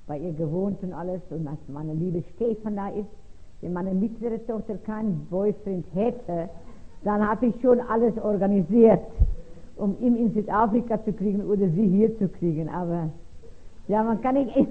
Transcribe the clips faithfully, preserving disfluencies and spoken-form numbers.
bei ihr gewohnt und alles, und dass meine liebe Stefan da ist. Wenn meine mittlere Tochter keinen Boyfriend hätte, dann habe ich schon alles organisiert, um ihn in Südafrika zu kriegen oder sie hier zu kriegen. Aber ja, man kann nicht.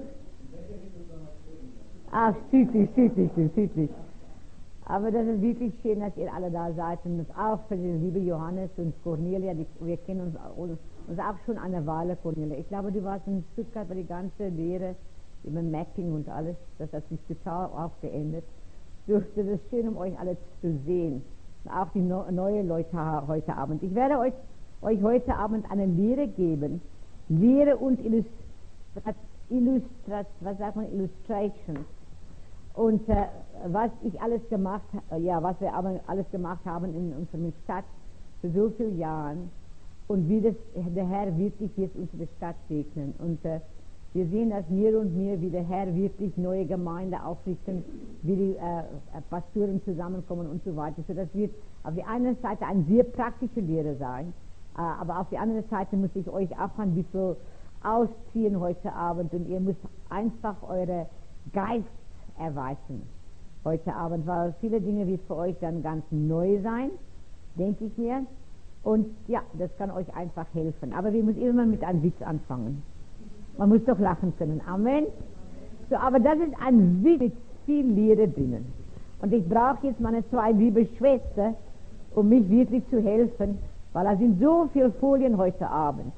Ach, südlich, südlich, südlich. Aber das ist wirklich schön, dass ihr alle da seid. Und das auch für die liebe Johannes und Cornelia, die, wir kennen uns, uns auch schon eine Weile, Cornelia. Ich glaube, du warst in Stuttgart bei die ganze Lehre über Mapping und alles. Das hat sich total auch geändert. Das ist schön, um euch alle zu sehen. Auch die no, neuen Leute heute Abend. Ich werde euch, euch heute Abend eine Lehre geben. Lehre und Illustrat, Illustrat, was sagt man, Illustration. Und äh, was ich alles gemacht, äh, ja, was wir aber alles gemacht haben in unserer Stadt für so viele Jahre und wie das der Herr wirklich jetzt unsere Stadt segnen. Und äh, wir sehen, dass mir und mir, wie der Herr wirklich neue Gemeinde aufrichten, wie die äh, Pastoren zusammenkommen und so weiter. So, das wird auf der einen Seite eine sehr praktische Lehre sein, äh, aber auf der anderen Seite muss ich euch auch ein bisschen ausziehen heute Abend und ihr müsst einfach eure Geist erweitern heute Abend, weil viele Dinge wird für euch dann ganz neu sein, denke ich mir. Und ja, das kann euch einfach helfen. Aber wir müssen immer mit einem Witz anfangen. Man muss doch lachen können. Amen. So, aber das ist ein Witz mit viel Lehre drinnen. Und ich brauche jetzt meine zwei liebe Schwestern, um mich wirklich zu helfen, weil da sind so viele Folien heute Abend.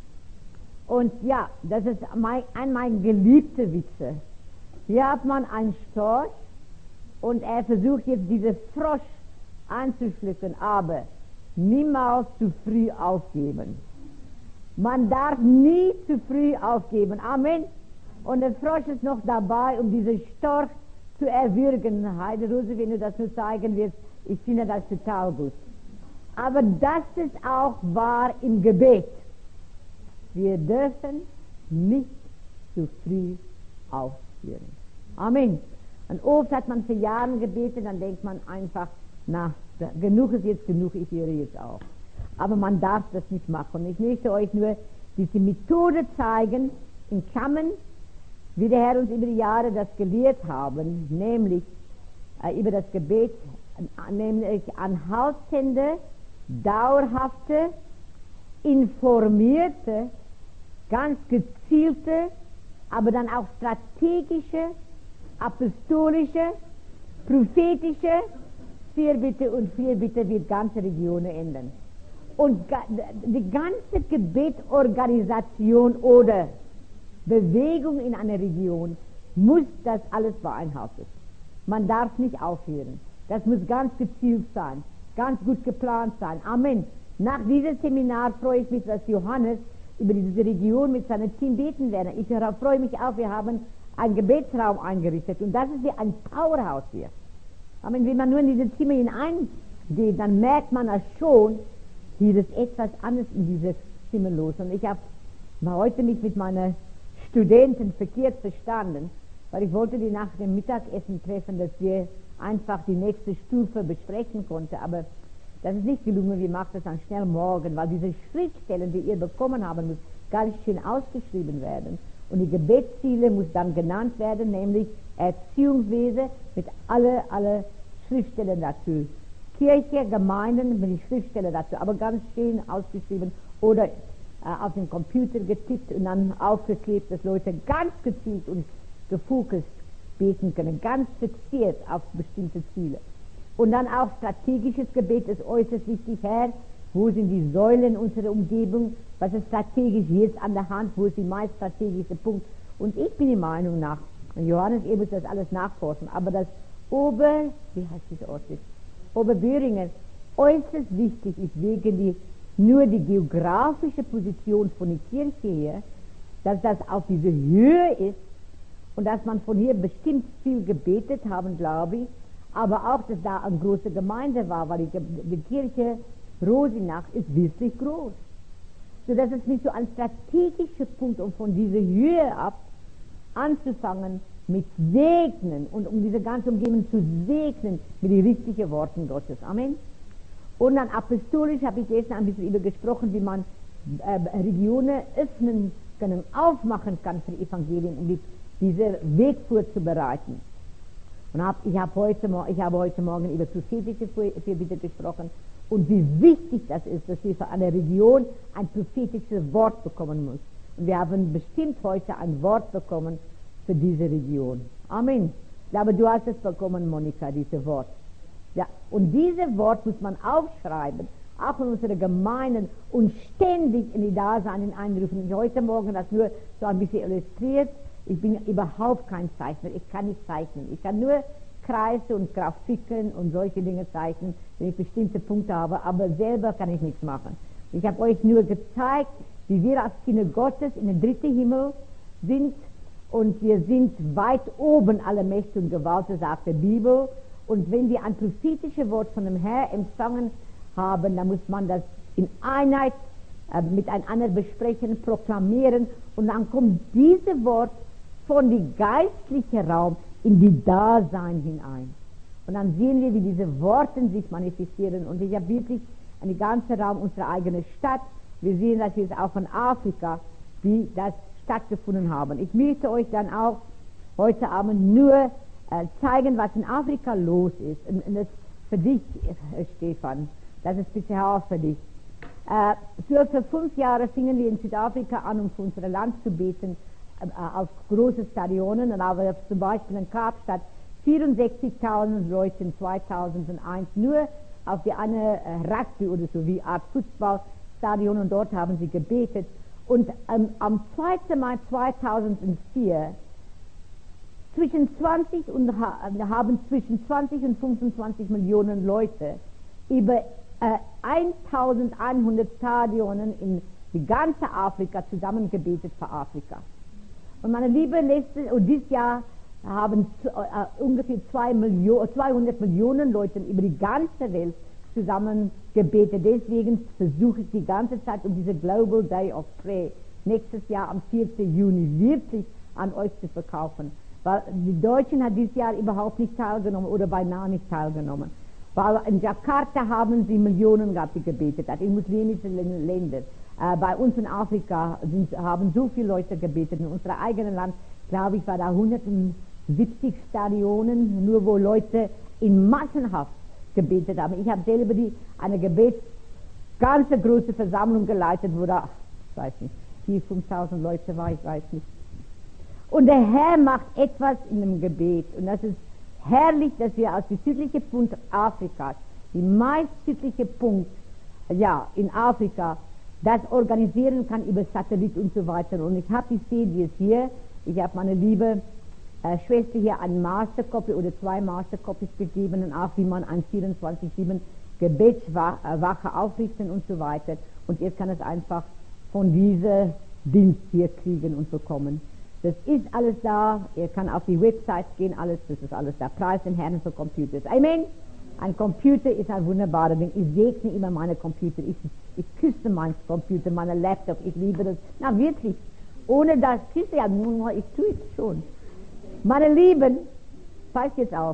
Und ja, das ist mein, ein meiner geliebten Witze. Hier hat man einen Storch und er versucht jetzt diese Frosch anzuschlucken, aber niemals zu früh aufgeben. Man darf nie zu früh aufgeben. Amen. Und der Frosch ist noch dabei, um diesen Storch zu erwürgen. Heiderose, wenn du das nur zeigen wirst, ich finde das total gut. Aber das ist auch wahr im Gebet. Wir dürfen nicht zu früh aufhören. Amen. Und oft hat man für Jahre gebetet, dann denkt man einfach, na, genug ist jetzt genug, ich höre jetzt auf. Aber man darf das nicht machen. Ich möchte euch nur diese Methode zeigen, in Kammern, wie der Herr uns über die Jahre das gelehrt haben, nämlich äh, über das Gebet, nämlich anhaltende, dauerhafte, informierte, ganz gezielte, aber dann auch strategische, apostolische, prophetische Fürbitte und Fürbitte wird ganze Regionen ändern. Und die ganze Gebetsorganisation oder Bewegung in einer Region muss das alles beinhalten. Man darf nicht aufhören. Das muss ganz gezielt sein, ganz gut geplant sein. Amen. Nach diesem Seminar freue ich mich, dass Johannes über diese Region mit seinem Team beten werde. Ich freue mich auch, wir haben einen Gebetsraum eingerichtet und das ist wie ein Powerhouse hier. Amen. Wenn man nur in diese Zimmer hineingeht, dann merkt man das schon, hier ist etwas anderes in dieses Zimmer los. Und ich habe heute mich mit meinen Studenten verkehrt verstanden, weil ich wollte die nach dem Mittagessen treffen, dass wir einfach die nächste Stufe besprechen konnten, aber das ist nicht gelungen. Wir machen das dann schnell morgen, weil diese Schriftstellen, die ihr bekommen haben, muss ganz schön ausgeschrieben werden. Und die Gebetsziele muss dann genannt werden, nämlich Erziehungswesen mit alle, alle Schriftstellen dazu. Kirche, Gemeinden mit den Schriftstellen dazu, aber ganz schön ausgeschrieben oder äh, auf den Computer getippt und dann aufgeklebt, dass Leute ganz gezielt und gefokust beten können, ganz fixiert auf bestimmte Ziele. Und dann auch strategisches Gebet ist äußerst wichtig. Herr, wo sind die Säulen unserer Umgebung? Was ist strategisch jetzt an der Hand? Wo ist die meist strategische Punkt? Und ich bin der Meinung nach, und Johannes, ihr müsst das alles nachforschen, aber das Ober, wie heißt dieser Ort jetzt? Oberböhringen äußerst wichtig ist wegen die, nur die geografische Position von der Kirche her, dass das auf diese Höhe ist und dass man von hier bestimmt viel gebetet haben, glaube ich, aber auch, dass da eine große Gemeinde war, weil die, die Kirche Rosenach ist wirklich groß. So dass es nicht so ein strategischer Punkt, um von dieser Höhe ab anzufangen mit Segnen und um diese ganze Umgebung zu segnen mit den richtigen Worten Gottes. Amen. Und dann apostolisch habe ich jetzt ein bisschen über gesprochen, wie man äh, Regionen öffnen können, aufmachen kann für Evangelium, um die diese Weg vorzubereiten. Und hab, ich, hab heute, ich habe heute Morgen über prophetische Fürbitte gesprochen und wie wichtig das ist, dass wir für eine Region ein prophetisches Wort bekommen muss. Und wir haben bestimmt heute ein Wort bekommen für diese Region. Amen. Ich glaube, du hast es bekommen, Monika, dieses Wort. Ja, und dieses Wort muss man aufschreiben, auch in unsere Gemeinden und ständig in die Dasein hineinrufen. Ich heute Morgen das nur so ein bisschen illustriert. Ich bin überhaupt kein Zeichner. Ich kann nicht zeichnen. Ich kann nur Kreise und Grafiken und solche Dinge zeichnen, wenn ich bestimmte Punkte habe, aber selber kann ich nichts machen. Ich habe euch nur gezeigt, wie wir als Kinder Gottes in den dritten Himmel sind und wir sind weit oben alle Mächte und Gewalten, sagt die Bibel. Und wenn wir ein prophetisches Wort von dem Herrn empfangen haben, dann muss man das in Einheit äh, miteinander besprechen, proklamieren und dann kommt dieses Wort von dem geistlichen Raum in die Dasein hinein. Und dann sehen wir, wie diese Worte sich manifestieren. Und ich habe wirklich einen ganzen Raum unserer eigenen Stadt. Wir sehen das jetzt auch von Afrika, wie das stattgefunden haben. Ich möchte euch dann auch heute Abend nur äh, zeigen, was in Afrika los ist. Und, und das für dich, äh, Stefan, das ist bisher auch für dich. Äh, für, für fünf Jahre fingen wir in Südafrika an, um für unser Land zu beten, auf große Stadionen, und aber zum Beispiel in Kapstadt vierundsechzigtausend Leute in zweitausendeins nur auf die eine Rugby oder so wie Art Fußballstadion, und dort haben sie gebetet. Und ähm, am zweiten Mai zweitausendvier zwischen zwanzig und haben zwischen zwanzig und fünfundzwanzig Millionen Leute über äh, eintausendeinhundert Stadionen in die ganze Afrika zusammen gebetet für Afrika. Und meine Liebe, letztes und dieses Jahr haben äh, ungefähr zwei Millionen, zweihundert Millionen Leute über die ganze Welt zusammen gebetet. Deswegen versuche ich die ganze Zeit, um diese Global Day of Prayer nächstes Jahr am vierten Juni wirklich an euch zu verkaufen. Weil die Deutschen hat dieses Jahr überhaupt nicht teilgenommen oder beinahe nicht teilgenommen. Weil in Jakarta haben sie Millionen gehabt, die gebetet hat, in muslimischen Ländern. Äh, bei uns in Afrika sind, haben so viele Leute gebetet. In unserem eigenen Land, glaube ich, war da hundertsiebzig Stadionen, nur wo Leute in massenhaft gebetet haben. Ich habe selber die, eine Gebets, ganze große Versammlung geleitet, wo da, ich weiß nicht, viertausend, fünftausend Leute war, ich weiß nicht. Und der Herr macht etwas in dem Gebet. Und das ist herrlich, dass wir als die südliche Punkt Afrikas, die meist südliche Punkt, ja, in Afrika, das organisieren kann über Satellit und so weiter. Und ich habe die C Ds hier, ich habe meine liebe äh, Schwester hier eine Mastercopy oder zwei Mastercopies gegeben und auch wie man ein vierundzwanzig sieben Gebetswache aufrichten und so weiter. Und ihr kann es einfach von diesem Dienst hier kriegen und bekommen. Das ist alles da, ihr kann auf die Website gehen, alles, das ist alles da. Preis den Herrn für Computers. Amen. Ein Computer ist ein wunderbarer Ding. Ich segne immer meine Computer. Ich, ich küsse meinen Computer, meine Laptop. Ich liebe das. Na wirklich. Ohne das küsse ja nur, ich tue es schon. Meine Lieben, passt jetzt auf.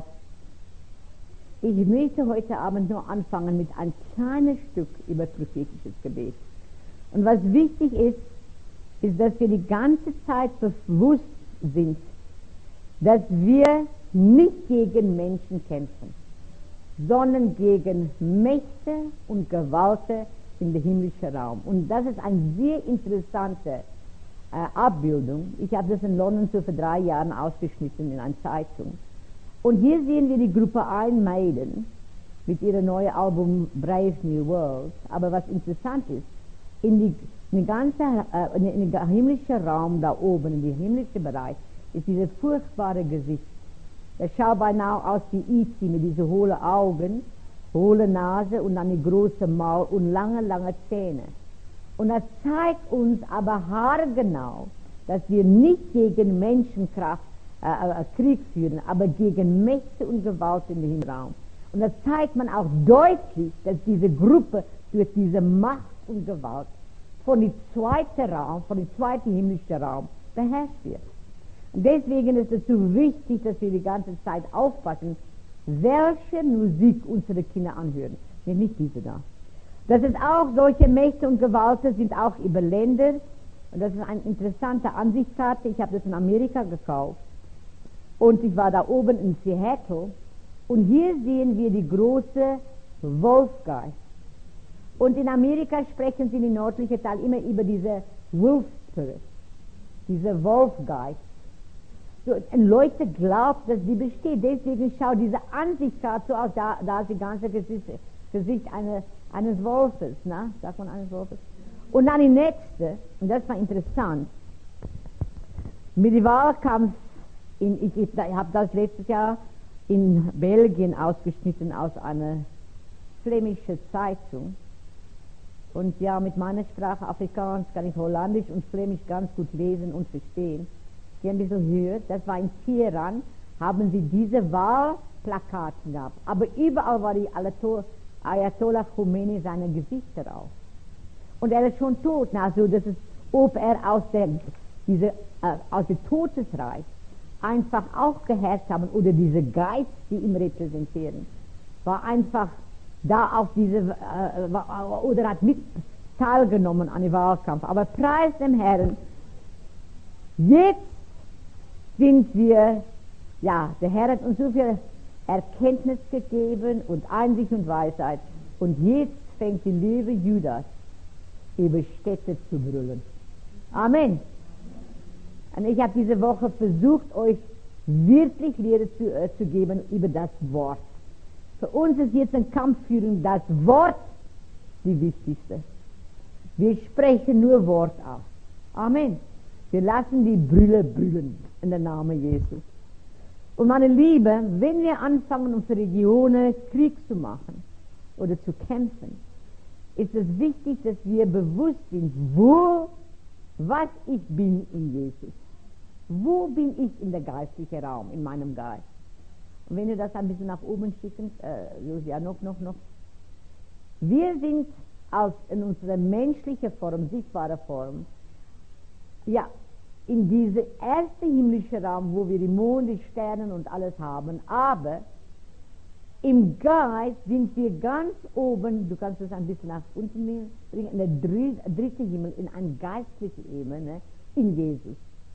Ich möchte heute Abend nur anfangen mit ein kleines Stück über prophetisches Gebet. Und was wichtig ist, ist, dass wir die ganze Zeit bewusst sind, dass wir nicht gegen Menschen kämpfen, sondern gegen Mächte und Gewalten in der himmlischen Raum. Und das ist eine sehr interessante äh, Abbildung. Ich habe das in London so vor drei Jahren ausgeschnitten in einer Zeitung. Und hier sehen wir die Gruppe Iron Maiden mit ihrem neuen Album Brave New World. Aber was interessant ist, in die in den ganzen äh, in den himmlischen Raum da oben, in den himmlischen Bereich, ist dieses furchtbare Gesicht. Das schaut beinahe aus wie E T mit diesen hohlen Augen, hohle Nase und dann die große Maul und lange, lange Zähne. Und das zeigt uns aber haargenau, dass wir nicht gegen Menschenkraft äh, äh, Krieg führen, aber gegen Mächte und Gewalt in dem Raum. Und das zeigt man auch deutlich, dass diese Gruppe durch diese Macht und Gewalt von dem zweiten Raum, von dem zweiten himmlischen Raum beherrscht wird. Und deswegen ist es so wichtig, dass wir die ganze Zeit aufpassen, welche Musik unsere Kinder anhören. Nicht diese da. Das ist auch, solche Mächte und Gewalten sind auch über Länder Und das ist eine interessante Ansichtskarte. Ich habe das in Amerika gekauft. Und ich war da oben in Seattle. Und hier sehen wir die große Wolfgeist. Und in Amerika sprechen sie in den nördlichen Teil immer über diese Wolf Spirit, diese Wolfgeist. So, und Leute glauben, dass die besteht. Deswegen schaut diese Ansichtskarte so aus, da, da ist die ganze Gesicht, Gesicht eine, eines Wolfes, ne? Sagt man eines Wolfes? Und dann die nächste, und das war interessant, mit dem Wahlkampf, in, ich, ich, ich habe das letztes Jahr in Belgien ausgeschnitten aus einer flämischen Zeitung. Und ja, mit meiner Sprache Afrikaans kann ich Holländisch und Flämisch ganz gut lesen und verstehen. Sie haben so gehört, das war in Teheran, haben sie diese Wahlplakate gehabt. Aber überall war die Ayatollah Khomeini seine Gesichter drauf. Und er ist schon tot. Also das ist, ob er aus der, diese, äh, aus dem Todesreich einfach auch geherrscht haben oder diese Geist, die ihn repräsentieren, war einfach da auf diese, äh, war, oder hat mit teilgenommen an dem Wahlkampf. Aber preis dem Herrn, jetzt sind wir, ja, der Herr hat uns so viel Erkenntnis gegeben und Einsicht und Weisheit. Und jetzt fängt die liebe Judas über Städte zu brüllen. Amen. Und ich habe diese Woche versucht, euch wirklich Lehre zu, äh, zu geben über das Wort. Für uns ist jetzt ein Kampfführung das Wort die wichtigste. Wir sprechen nur Wort aus. Amen. Wir lassen die Brille brüllen in der Namen Jesu. Und meine Liebe, wenn wir anfangen, unsere Regionen Krieg zu machen oder zu kämpfen, ist es wichtig, dass wir bewusst sind, wo, was ich bin in Jesus. Wo bin ich in der geistlichen Raum, in meinem Geist? Und wenn ihr das ein bisschen nach oben schicken, äh, ja, noch, noch, noch. Wir sind als in unserer menschlichen Form, sichtbare Form, ja, in diese erste himmlische Raum, wo wir die Monde, die Sterne und alles haben, aber im Geist sind wir ganz oben, du kannst es ein bisschen nach unten bringen, in der dritten Himmel, in eine geistliche Ebene, in Jesus.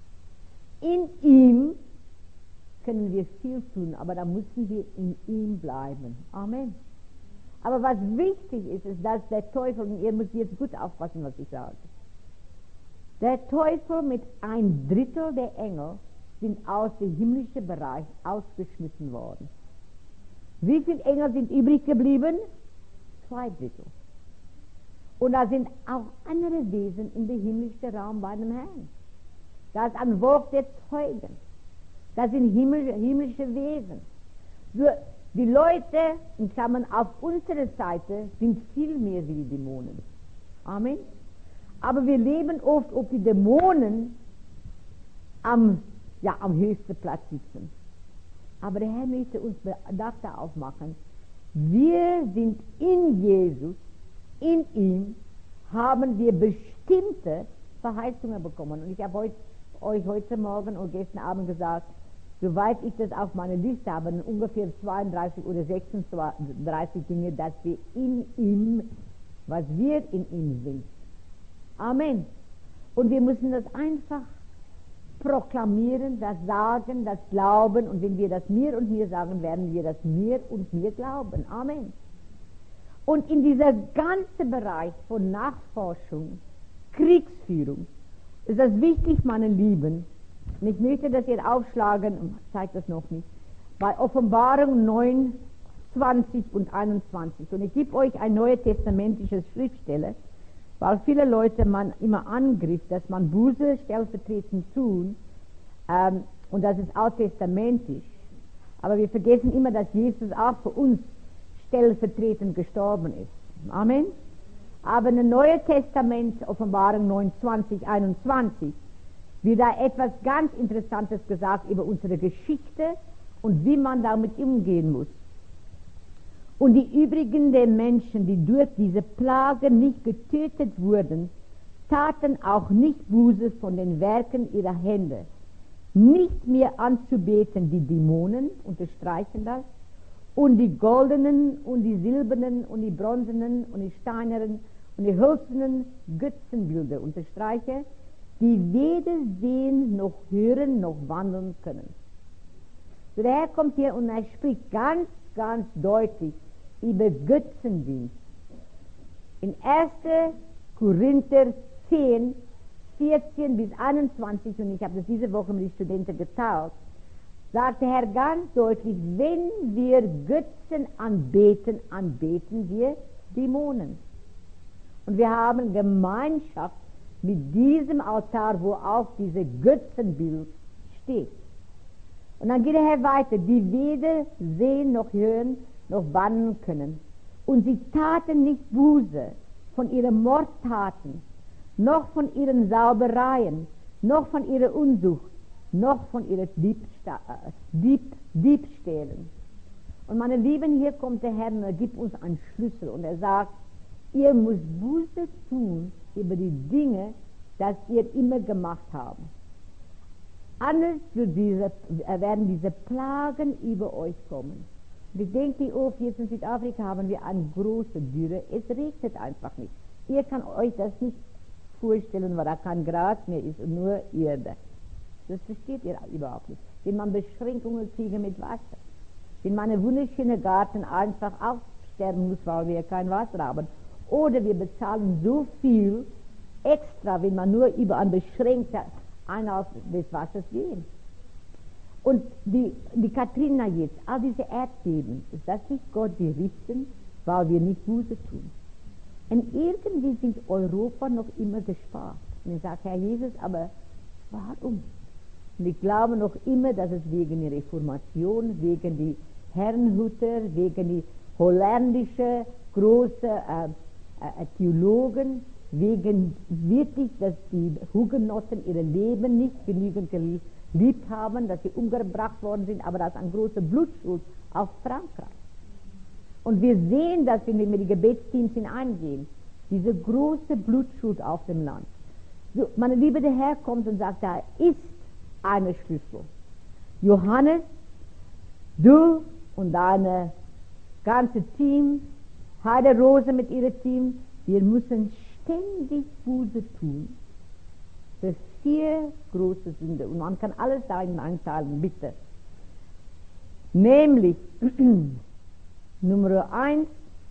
In ihm können wir viel tun, aber da müssen wir in ihm bleiben. Amen. Aber was wichtig ist, ist, dass der Teufel, und ihr müsst jetzt gut aufpassen, was ich sage, der Teufel mit ein Drittel der Engel sind aus dem himmlischen Bereich ausgeschmissen worden. Wie viele Engel sind übrig geblieben? Zwei Drittel. Und da sind auch andere Wesen in dem himmlischen Raum bei dem Herrn. Da ist ein Wort der Zeugen. Das sind himmlische, himmlische Wesen. So, die Leute, in Klammern, auf unserer Seite sind viel mehr wie die Dämonen. Amen. Aber wir leben oft, ob die Dämonen am, ja, am höchsten Platz sitzen. Aber der Herr möchte uns Bedachte aufmachen. Wir sind in Jesus, in ihm haben wir bestimmte Verheißungen bekommen. Und ich habe euch, euch heute Morgen und gestern Abend gesagt, soweit ich das auf meiner Liste habe, ungefähr zweiunddreißig oder sechsunddreißig Dinge, dass wir in ihm, was wir in ihm sind. Amen. Und wir müssen das einfach proklamieren, das sagen, das glauben. Und wenn wir das mir und mir sagen, werden wir das mir und mir glauben. Amen. Und in dieser ganzen Bereich von Nachforschung, Kriegsführung, ist es wichtig, meine Lieben, und ich möchte das jetzt aufschlagen, zeigt das noch nicht, bei Offenbarung neun, zwanzig und einundzwanzig. Und ich gebe euch ein neutestamentliches Schriftstelle, weil viele Leute man immer angriff, dass man Buße stellvertretend tun, ähm, und das ist alttestamentisch. Aber wir vergessen immer, dass Jesus auch für uns stellvertretend gestorben ist. Amen. Aber in dem Neuen Testament, Offenbarung neun, zwanzig, einundzwanzig, wird da etwas ganz Interessantes gesagt über unsere Geschichte und wie man damit umgehen muss. Und die übrigen der Menschen, die durch diese Plage nicht getötet wurden, taten auch nicht Buße von den Werken ihrer Hände, nicht mehr anzubeten die Dämonen, unterstreichen das, und die goldenen und die silbernen und die bronzenen und die steinernen und die hölzernen Götzenbilder, unterstreiche, die weder sehen, noch hören, noch wandeln können. So der Herr kommt hier und er spricht ganz, ganz deutlich über Götzendienst. In erster Korinther zehn, vierzehn bis einundzwanzig, und ich habe das diese Woche mit den Studenten geteilt, sagt der Herr ganz deutlich, wenn wir Götzen anbeten, anbeten wir Dämonen. Und wir haben Gemeinschaft mit diesem Altar, wo auch dieses Götzenbild steht. Und dann geht der Herr weiter, die weder sehen, noch hören, noch wandeln können. Und sie taten nicht Buße von ihren Mordtaten, noch von ihren Saubereien, noch von ihrer Unzucht, noch von ihren Diebsta Dieb Diebstählen. Und meine Lieben, hier kommt der Herr und er gibt uns einen Schlüssel und er sagt, ihr müsst Buße tun über die Dinge, die ihr immer gemacht habt. Anders wird diese, werden diese Plagen über euch kommen. Und ich denke, oh, jetzt in Südafrika haben wir eine große Dürre. Es regnet einfach nicht. Ihr könnt euch das nicht vorstellen, weil da kein Gras mehr ist und nur Erde. Das versteht ihr überhaupt nicht. Wenn man Beschränkungen kriegt mit Wasser. Wenn man einen wunderschönen Garten einfach aussterben muss, weil wir kein Wasser haben. Oder wir bezahlen so viel extra, wenn man nur über einen beschränkten Einlauf des Wassers geht. Und die, die Katrina jetzt, all diese Erdbeben, ist das nicht Gott, die richten, weil wir nicht Buße tun? Und irgendwie sind Europa noch immer gespart. Und ich sage, Herr Jesus, aber warum? Und ich glaube noch immer, dass es wegen der Reformation, wegen die Herrnhuter, wegen die holländischen großen äh, äh, Theologen, wegen wirklich, dass die Hugenotten ihr Leben nicht genügend geliebt haben, dass sie umgebracht worden sind, aber das ist ein großer Blutschuld auf Frankreich. Und wir sehen das, wenn wir mit den Gebetsteams hineingehen, diese große Blutschuld auf dem Land. So, meine Liebe, der Herr kommt und sagt, da ist eine Schlüssel. Johannes, du und deine ganze Team, Heide Rose mit ihrem Team, wir müssen ständig Buße tun für vier große Sünde. Und man kann alles darin einteilen, bitte. Nämlich, Nummer eins,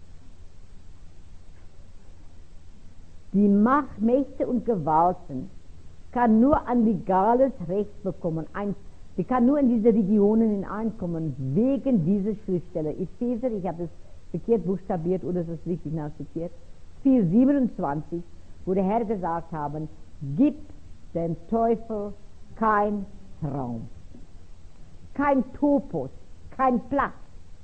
die Macht, Mächte und Gewalten kann nur ein legales Recht bekommen. Ein, die kann nur in diese Regionen hineinkommen, wegen dieser Schriftsteller. Epheser, ich habe es verkehrt buchstabiert oder ist es richtig nachzitiert, vier siebenundzwanzig, wo der Herr gesagt haben, gib dem Teufel kein Raum, kein Topos, kein Platz.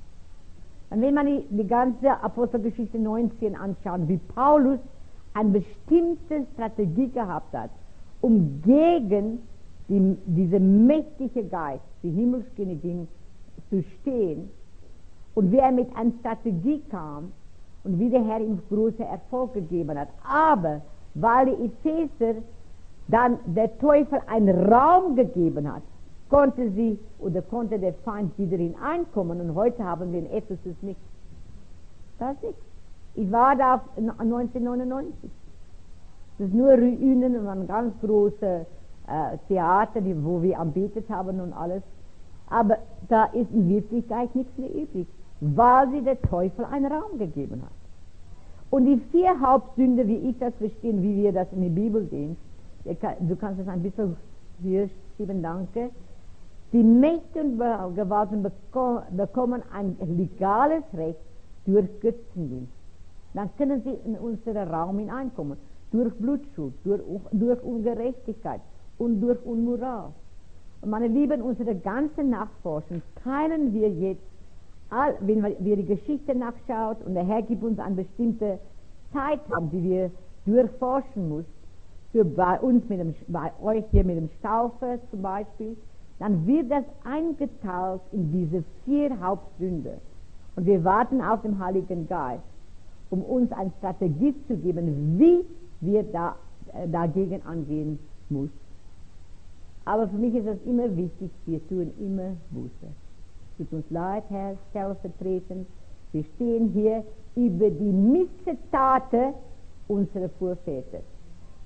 Und wenn man die, die ganze Apostelgeschichte neunzehn anschaut, wie Paulus eine bestimmte Strategie gehabt hat, um gegen die, diese mächtige Geist, die Himmelskönigin, zu stehen, und wie er mit einer Strategie kam und wie der Herr ihm große Erfolg gegeben hat. Aber weil die Epheser dann der Teufel einen Raum gegeben hat, konnte sie oder konnte der Feind wieder hineinkommen, und heute haben wir in Ephesus nichts. Das ist nichts. Ich war da neunzehnhundertneunundneunzig. Das ist nur Ruinen und ein ganz großes äh, Theater, die, wo wir anbetet haben und alles. Aber da ist in Wirklichkeit nichts mehr übrig, weil sie der Teufel einen Raum gegeben hat. Und die vier Hauptsünde, wie ich das verstehe, wie wir das in der Bibel sehen, du kannst es ein bisschen hier schieben, danke. Die Mächte und Gewalten bekommen ein legales Recht durch Götzendienst. Dann können sie in unseren Raum hineinkommen, durch Blutschuld, durch, durch Ungerechtigkeit und durch Unmoral. Und meine Lieben, unsere ganze Nachforschung teilen wir jetzt, all, wenn wir die Geschichte nachschauen und der Herr gibt uns eine bestimmte Zeitraum, die wir durchforschen müssen, für bei uns, mit dem, bei euch hier mit dem Staufer zum Beispiel, dann wird das eingeteilt in diese vier Hauptsünde. Und wir warten auf den Heiligen Geist, um uns eine Strategie zu geben, wie wir da, äh, dagegen angehen müssen. Aber für mich ist es immer wichtig, wir tun immer Buße. Tut uns leid, Herr, stellvertretend. Wir stehen hier über die Missetaten unserer Vorväter.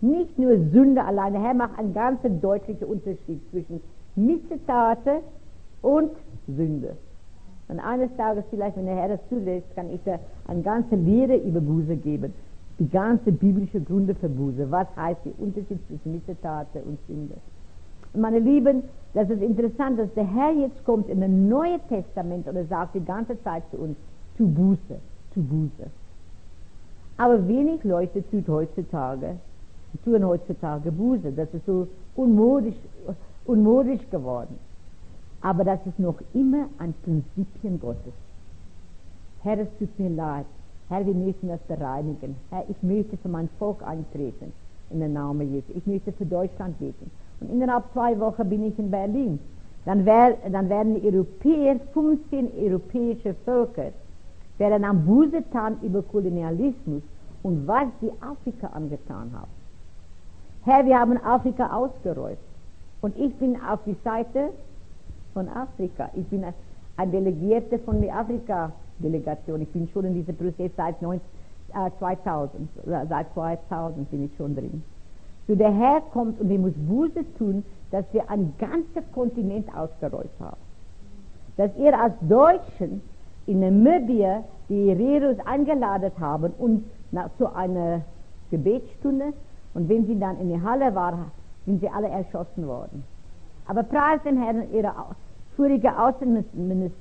Nicht nur Sünde alleine. Der Herr macht einen ganz deutlichen Unterschied zwischen Missetate und Sünde. Und eines Tages vielleicht, wenn der Herr das zulässt, kann ich da eine ganze Lehre über Buße geben. Die ganze biblische Gründe für Buße. Was heißt der Unterschied zwischen Missetate und Sünde? Und meine Lieben, das ist interessant, dass der Herr jetzt kommt in das Neue Testament und er sagt die ganze Zeit zu uns, tu Buße, tu Buße. Aber wenig Leute tun heutzutage, tun heutzutage Buße. Das ist so unmodisch, unmodisch geworden. Aber das ist noch immer ein Prinzipien Gottes. Herr, es tut mir leid. Herr, wir müssen das bereinigen. Herr, ich möchte für mein Volk eintreten, in den Namen Jesu. Ich möchte für Deutschland beten. Und innerhalb zwei Wochen bin ich in Berlin. Dann, wär, dann werden die Europäer, fünfzehn europäische Völker, werden am Buße tun über Kolonialismus und was die Afrika angetan haben. Herr, wir haben Afrika ausgerollt. Und ich bin auf die Seite von Afrika. Ich bin ein Delegierter von der Afrika-Delegation. Ich bin schon in diesem Prozess seit zweitausend. Seit zweitausend bin ich schon drin. So der Herr kommt und wir müssen Buße tun, dass wir einen ganzen Kontinent ausgerollt haben. Dass ihr als Deutschen in Namibia die Hereros eingeladen haben und nach, zu einer Gebetsstunde, und wenn sie dann in der Halle waren, sind sie alle erschossen worden. Aber preis den Herrn, ihre vorige Außenministerin,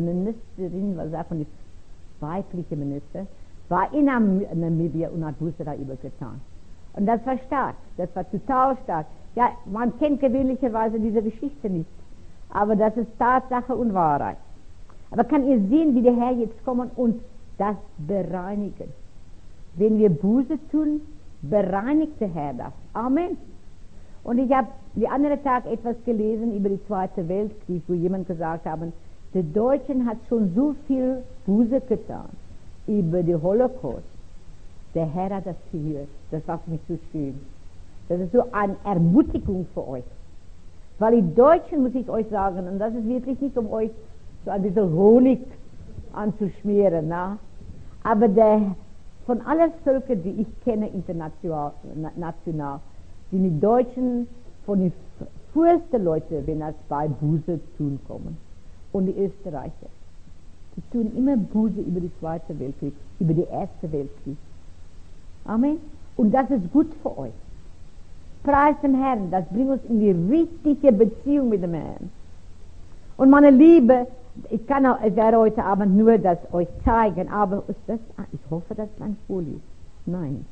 was auch von die weibliche Minister, war in Namibia und hat Buße darüber getan. Und das war stark, das war total stark. Ja, man kennt gewöhnlicherweise diese Geschichte nicht, aber das ist Tatsache und Wahrheit. Aber kann ihr sehen, wie der Herr jetzt kommt und das bereinigen? Wenn wir Buße tun, bereinigt der Herr das. Amen. Und ich habe die andere Tag etwas gelesen über den Zweiten Weltkrieg, wo jemand gesagt hat, die Deutschen hat schon so viel Buße getan über den Holocaust. Der Herr hat das gehört. Das war für mich so schön. Das ist so eine Ermutigung für euch. Weil die Deutschen, muss ich euch sagen, und das ist wirklich nicht, um euch so ein bisschen Honig anzuschmieren, na? Aber der, von allen Völkern, die ich kenne international, national, sind die Deutschen von den frühesten Leuten, wenn es bei Buße tun kommen. Und die Österreicher. Die tun immer Buße über den Zweiten Weltkrieg, über den Ersten Weltkrieg. Amen. Und das ist gut für euch. Preis den Herrn, das bringt uns in die richtige Beziehung mit dem Herrn. Und meine Liebe, ich kann auch, ich werde heute Abend nur das euch zeigen, aber ist das, ich hoffe, das ist ein Folie. Nein.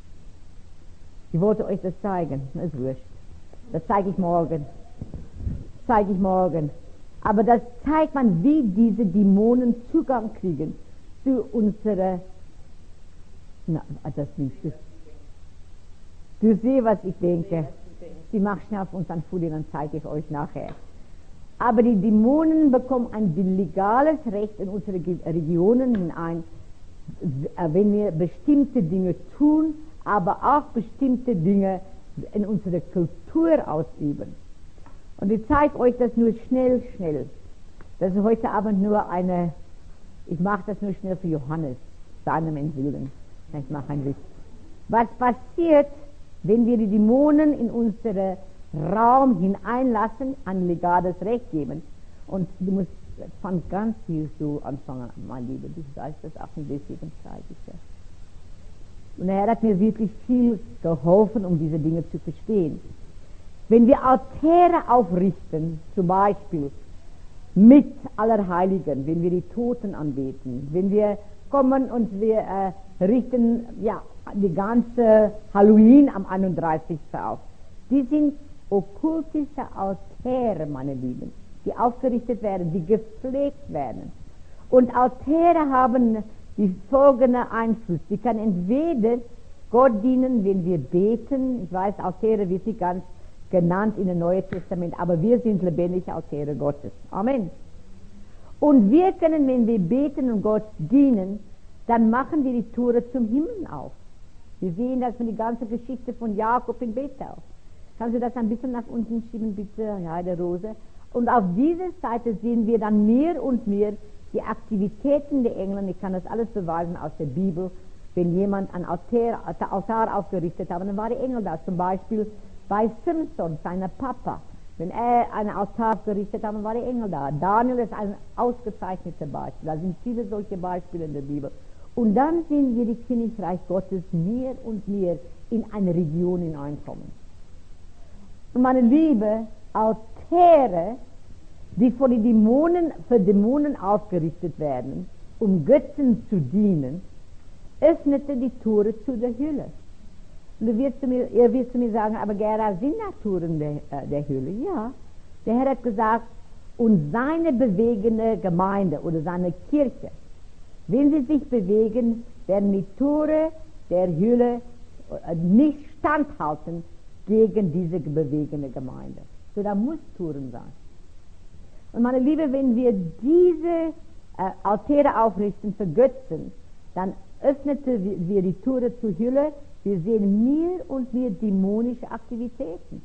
Ich wollte euch das zeigen, das ist wurscht. Das zeige ich morgen. Das zeige ich morgen. Aber das zeigt man, wie diese Dämonen Zugang kriegen zu unserer, na, das nimmst du. Du siehst, was ich denke. Sie macht schnell auf uns an Folie, dann zeige ich euch nachher. Aber die Dämonen bekommen ein legales Recht in unsere Regionen hinein, wenn wir bestimmte Dinge tun, aber auch bestimmte Dinge in unserer Kultur ausüben. Und ich zeige euch das nur schnell, schnell. Das ist heute Abend nur eine, ich mache das nur schnell für Johannes, seinem Enthüllen. Ich mache ein Witz. Was passiert, wenn wir die Dämonen in unseren Raum hineinlassen, ein legales Recht geben? Und du musst von ganz viel so anfangen, mein Lieber. Du weißt das auch ein bisschen, zeige ich dir. Und der Herr hat mir wirklich viel geholfen, um diese Dinge zu verstehen. Wenn wir Altäre aufrichten, zum Beispiel mit Allerheiligen, wenn wir die Toten anbeten, wenn wir kommen und wir äh, richten ja die ganze Halloween am einunddreißigsten auf, die sind okkultische Altäre, meine Lieben, die aufgerichtet werden, die gepflegt werden. Und Altäre haben die folgende Einfluss. Die kann entweder Gott dienen, wenn wir beten. Ich weiß, Altäre wird nicht ganz genannt in dem Neuen Testament, aber wir sind lebendige Altäre Gottes. Amen. Und wir können, wenn wir beten und Gott dienen, dann machen wir die Tore zum Himmel auf. Wir sehen das von der ganzen Geschichte von Jakob in Bethel. Kannst du das ein bisschen nach unten schieben, bitte? Ja, der Rose. Und auf dieser Seite sehen wir dann mehr und mehr die Aktivitäten der Engel. Ich kann das alles beweisen aus der Bibel, wenn jemand einen Altar, Altar aufgerichtet hat, dann war die Engel da. Zum Beispiel bei Simson, seiner Papa. Wenn er einen Altar aufgerichtet hat, dann war die Engel da. Daniel ist ein ausgezeichnetes Beispiel. Da sind viele solche Beispiele in der Bibel. Und dann sehen wir die Königreich Gottes mehr und mehr in eine Region hineinkommen. Und meine Liebe, Altäre, die von den Dämonen für Dämonen aufgerichtet werden, um Götzen zu dienen, öffnete die Tore zu der Hülle. Und du wirst zu mir, ihr wirst zu mir sagen, aber Gerda, sind da Toren der, äh, der Hülle? Ja. Der Herr hat gesagt, und seine bewegende Gemeinde oder seine Kirche, wenn sie sich bewegen, werden die Tore der Hülle äh, nicht standhalten gegen diese bewegende Gemeinde. So, da muss Toren sein. Und meine Liebe, wenn wir diese äh, Altäre aufrichten für Götzen, dann öffneten wir die Tore zur Hülle. Wir sehen mehr und mehr dämonische Aktivitäten.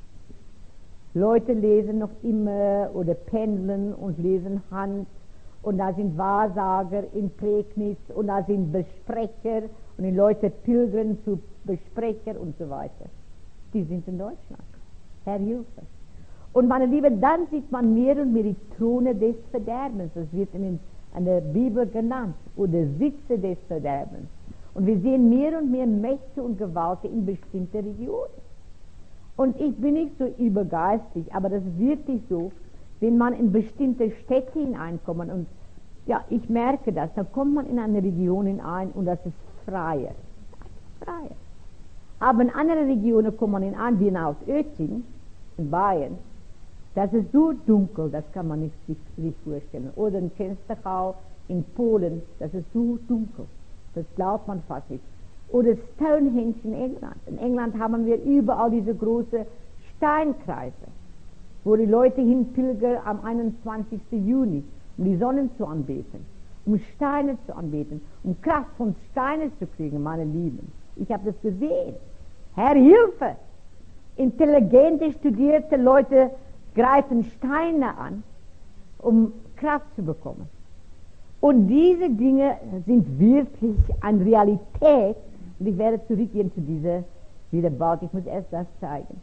Leute lesen noch immer oder pendeln und lesen Hand. Und da sind Wahrsager in Prägnitz und da sind Besprecher und die Leute pilgern zu Besprecher und so weiter. Die sind in Deutschland. Herr Hilfe. Und meine Liebe, dann sieht man mehr und mehr die Throne des Verderbens. Das wird in, den, in der Bibel genannt. Oder Sitze des Verderbens. Und wir sehen mehr und mehr Mächte und Gewalt in bestimmten Regionen. Und ich bin nicht so übergeistig, aber das ist wirklich so, wenn man in bestimmte Städte hineinkommt. Und ja, ich merke das, dann kommt man in eine Region hinein und das ist freier. Freier. Aber in anderen Regionen kommt man hinein, wie nach Ötzing, in Bayern. Das ist so dunkel, das kann man nicht sich, sich vorstellen. Oder in Częstochowa in Polen, das ist so dunkel. Das glaubt man fast nicht. Oder Stonehenge in England. In England haben wir überall diese großen Steinkreise, wo die Leute hinpilgern am einundzwanzigsten Juni, um die Sonne zu anbeten, um Steine zu anbeten, um Kraft von Steinen zu kriegen, meine Lieben. Ich habe das gesehen. Herr, Hilfe! Intelligente, studierte Leute greifen Steine an, um Kraft zu bekommen. Und diese Dinge sind wirklich eine Realität. Und ich werde zurückgehen zu dieser wieder bald. Ich muss erst das zeigen.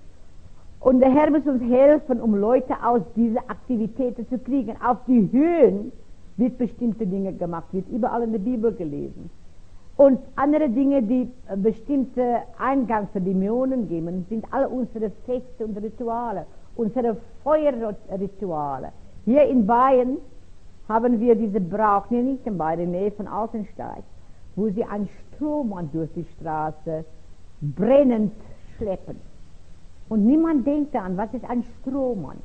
Und der Herr muss uns helfen, um Leute aus dieser Aktivitäten zu kriegen. Auf die Höhen wird bestimmte Dinge gemacht, wird überall in der Bibel gelesen. Und andere Dinge, die bestimmte Eingang für Dämonen geben, sind alle unsere Feste und Rituale, unsere Feuerrituale. Hier in Bayern haben wir diese Brauch, nee, nicht in Bayern, in der Nähe von Altensteig, wo sie einen Strohmann durch die Straße brennend schleppen. Und niemand denkt daran, was ist ein Strohmann?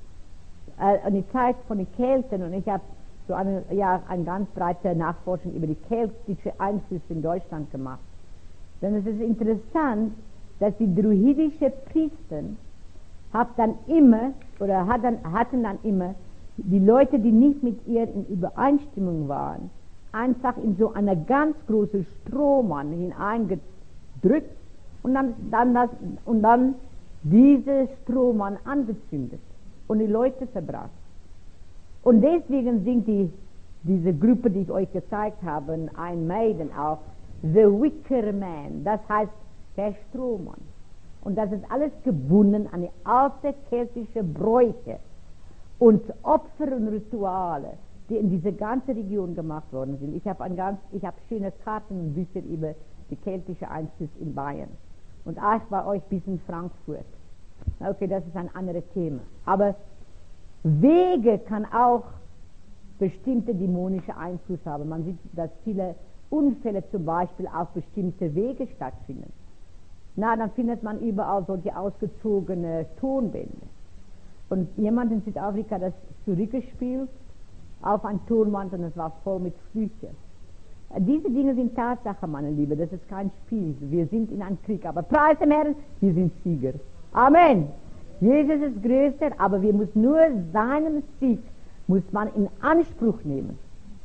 Äh, an die Zeit von den Kelten, und ich habe so eine, ja, eine ganz breite Nachforschung über die keltische Einflüsse in Deutschland gemacht. Denn es ist interessant, dass die druidische Priester hat dann immer, oder hat dann, hatten dann immer die Leute, die nicht mit ihr in Übereinstimmung waren, einfach in so eine ganz große Strohmann hineingedrückt und dann, dann, das, und dann diese Strohmann angezündet und die Leute verbrannt. Und deswegen singt die, diese Gruppe, die ich euch gezeigt habe, ein Maiden auch, The Wicker Man, das heißt der Strohmann. Und das ist alles gebunden an die alte keltische Bräuche und Opfer und Rituale, die in dieser ganzen Region gemacht worden sind. Ich habe ein ganz, ich habe schöne Karten und Bücher über die keltische Einfluss in Bayern. Und auch bei euch bis in Frankfurt. Okay, das ist ein anderes Thema. Aber Wege kann auch bestimmte dämonische Einfluss haben. Man sieht, dass viele Unfälle zum Beispiel auf bestimmte Wege stattfinden. Na, dann findet man überall solche ausgezogene Tonbänder. Und jemand in Südafrika hat das zurückgespielt auf ein Tonband und es war voll mit Flüchen. Diese Dinge sind Tatsache, meine Liebe, das ist kein Spiel. Wir sind in einem Krieg, aber preis dem Herrn, wir sind Sieger. Amen. Jesus ist größer, aber wir müssen nur seinen Sieg, muss man in Anspruch nehmen.